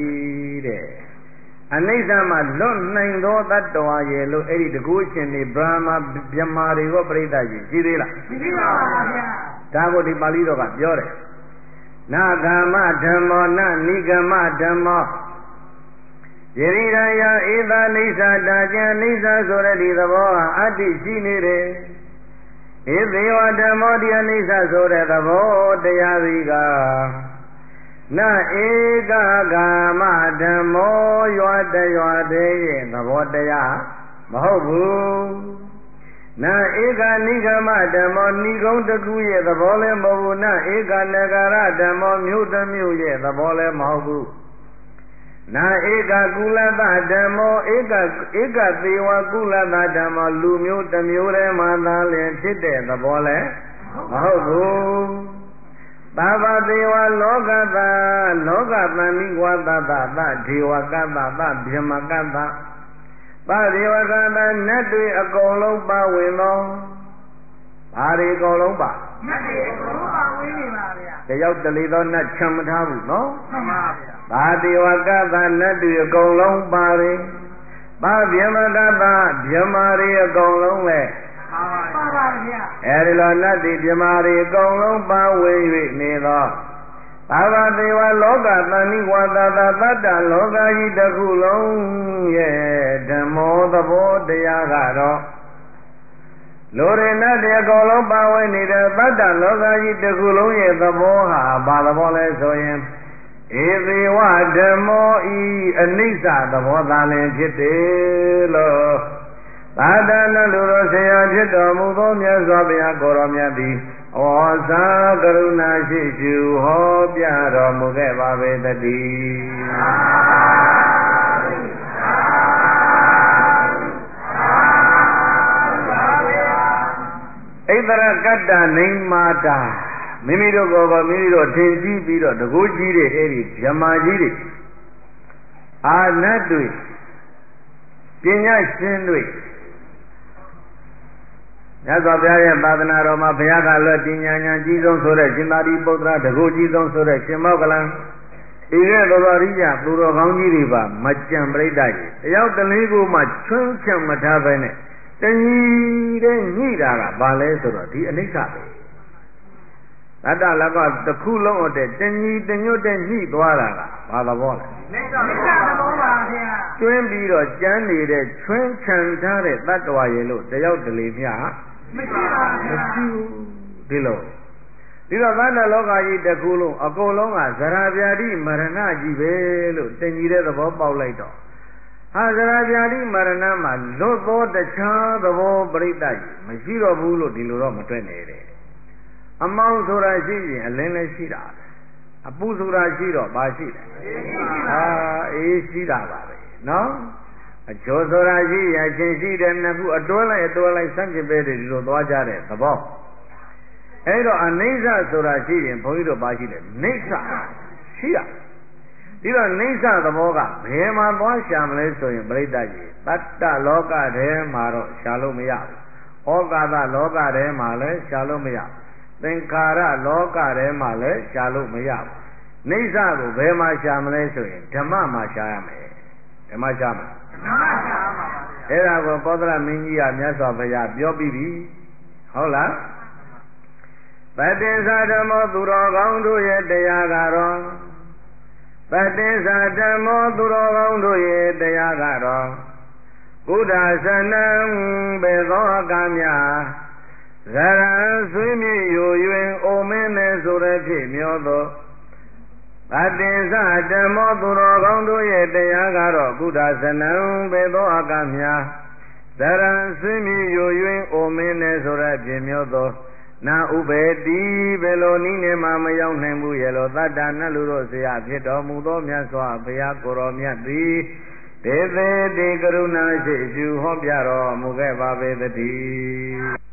တဲ့အနိစ္စမှာလွတ်နိုင်သောတတ္တဝါရဲ့လို့အဲ့ဒီတကူရှင်နေဗြဟ္မာမြမာတွေကိုပြိဋ္ဌာကြီးရှိသေးလားရှိသေးပါပါဗျာဒါကိုဒီပါဠိတော်ကပြောတယ်နာဂမဓမ္မောနနိဂမဓမ္မောယရိရာယဧသာနိစ္စတာကျန်နိစ္စဆိုတဲ့ဒီသဘောဟာအတ္တိရှိနေတယ်ဧသေဝဓမ္မောတိအနိစ္စဆိုတဲ့သဘောတရားစီကနဧကဂမဓမ္မောရွာတရွာတည်းရဲ့သဘောတရားမဟုတ်ဘူးနဧကနိဂမဓမ္မောဏိကုံတကူရဲ့သဘောလည်းမဟုတ်ဘူးနဧကနဂရဓမ္မောမြို့တစ်မြို့ရဲ့သဘောလည်းမဟုတ်ဘူးနာဧကကုလသဓမ္မောဧကဧကသေဝကုလသဓမ္မောလူမျိုးတစ်မျိုးတည်းမှသာလျှင်ဖြစ်တဲ့သဘောလည်းမဟုတ်ဘူးသာဝသေဝလောကသလောကသံမိဝသတသဒေဝကသသဗြဟ္မကသသဒေဝကသနတ်တွေအကုန်လုံးပါဝင်သောဘာတွေအကုန်လုံးပါနတ်တွေအကုန်လုံးပါဝင်နေပါဗျာတယောက်တလေသောနတ်ချမ်းမထားဘူးနော်မှန်ပါဗျာဘာဒေဝကသနတ်တွေအကုန်လုံးပါတယ်။ဘာဗြဟ္မကသဗြဟ္မာတွေအကုန်လုံးလဲပါပါဗျာ။အဲဒီလိုနတ်တွေဗြဟ္မာတွေအကုန်လုံးပါဝင်၍နေသောဘာဝသေဝလောကသဏိဝါသတာတတ္တလောကကြီးတစ်ခုလုံးရဲ့ဓမ္မောသဘောတရားကတော့လိုရဏတေအကုန်လုံးပါဝင်နေတဲ့တတ္တလောကကြီးတစ်ခုလုံးရဲ့သဘောဟာဘာသဘောလဲဆိုရင်ဧသေဝဓမ္မောဤအနိစ္စသဘောသာလင်ဖြစ်တယ်လို့သာသနာလူတော်ဆရာဖြစ်တော်မူသောမြတ်စွာဘုရားကိုရောမြတ်သည်ဩဇာကရုဏာရှိရှုဟောပြတော်မူခဲ့ပါပေတည်းဣတရကတ္တနိမာတာမိမိတို့ကိုယ်ကမိမိတို့ထင်ကြည့်ပြီးတော့တကူကြီးတွေအဲ့ဒီဗြဟ္မာကြီးတွေအာနတ်တွေပညာရှင်တွေမြတ်စွာဘုရားရဲ့သာသနာတော်မှာဘုရားကလွတ်တင်ညာညာကြီးဆုံးဆိုတဲ့ရှင်သာရိပုတ္တရာတကူကြီးဆုံးဆိုတဲ့ရှင်မောကလံဤရဲ့သောတော်ရိယသူတော်ကောင်းကြီးတွေပါမကြံပြိတ္တကြီးတယောက်တလေးကိုမှချွန်းချံမထားပဲနဲ့တညီတဲ့ညှိတာကဘာလဲဆိုတော့ဒီအနိစ္စပဲတတ္တလကတစ်ခုလုံးအတဲ့တညီတညွတ်တဲ့ညှိသွားတာကဘာသဘောလဲနိစ္စသဘောပါဗျာကျွင်းပြီးတော့ကြမ်းနေတဲ့ချွင်းချံထားတဲ့တတ္တဝါရဲ့လို့တယောက်တလေမြမရှိပါဘူးမရှိဘူးဒီလိုဒီတော့တတ္တလောကကြီးတစ်ခုလုံးအကုန်လုံးကဇရာဗျာတိမရဏကြီးပဲလို့တညီတဲ့သဘောပေါက်လိုက်တော့ဟာဇရာဗျာတိမရဏမှာလွတ်သောတခြားသဘောပရိသတ်ကြီးမရှိတော့ဘူးလို့ဒီလိုတော့မတွေ့နဲ့တဲ့အမောင်းဆိုတာရှိရင်အလင်းလည်းရှိတာအပူဆိုတာရှိတော့ဘာရှိတယ်အာအေးရှိတာပါပဲနော်အကျော်ဆိုတာရှိရချင်းရှိတယ်နှစ်ခုအတွဲလိုက်အတွဲလိုက်စံจิตပဲဒီလိုသွားကြတဲ့သဘောအဲ့တော့အနိစ္စဆိုတာရှိရင်ဘုန်းကြီးတို့ဘာရှိလဲနိစ္စရှိတာဒီတော့နိစ္စသဘောကဘယ်မှာသွားရှာမလဲဆိုရင်ပြိတ္တကြီးတတ္တလောကထဲမှာတော့ရှာလို့မရဘူးဩကာသလောကထဲမှာလည်းရှာလို့မရဘူးသင်္ခါရလောကထဲမှာလည်းရှာလို့မရဘူးနိစ္စကိုဘယ်မှာရှာမလဲဆိုရင်ဓမ္မမှာရှာရမယ်ဓမ္မရှာမှာဓမ္မရှာမှာပါဗျာအဲ့ဒါကိုပောဒရမင်းကြီးကမြတ်စွာဘုရားပြောပြီးပြီဟုတ်လားပတ္တိသဓမ္မောသူတော်ကောင်းတို့ရဲ့တရားကတော့ပတ္တိသဓမ္မောသူတော်ကောင်းတို့ရဲ့တရားကတော့ကုဒ္ဒသနံဘေသောအကမြဇရံဆွေးမြေ့ယိုယွင်အိုမင်းနဲ့ဆိုရဖြစ်မျောသောပတ္တိသဓမ္မောသူတော်ကောင်းတို့ရဲ့တရားကတော့ကုဒ္ဒသနံဘေသောအကမြဇရံဆွေးမြေ့ယိုယွင်အိုမင်းနဲ့ဆိုရဖြစ်မျောသောနာဥပေတိဘယ်လိုနည်းနဲ့မှမရောက်နိုင်ဘူးရဲ့လို့သတ္တနတ်လူတို့ဆရာဖြစ်တော်မူသောမြတ်စွာဘုရားကိုရောမြတ်သည်ဒေသေတိကရုဏာရှိကျူဟောပြတော်မူခဲ့ပါပေတည်း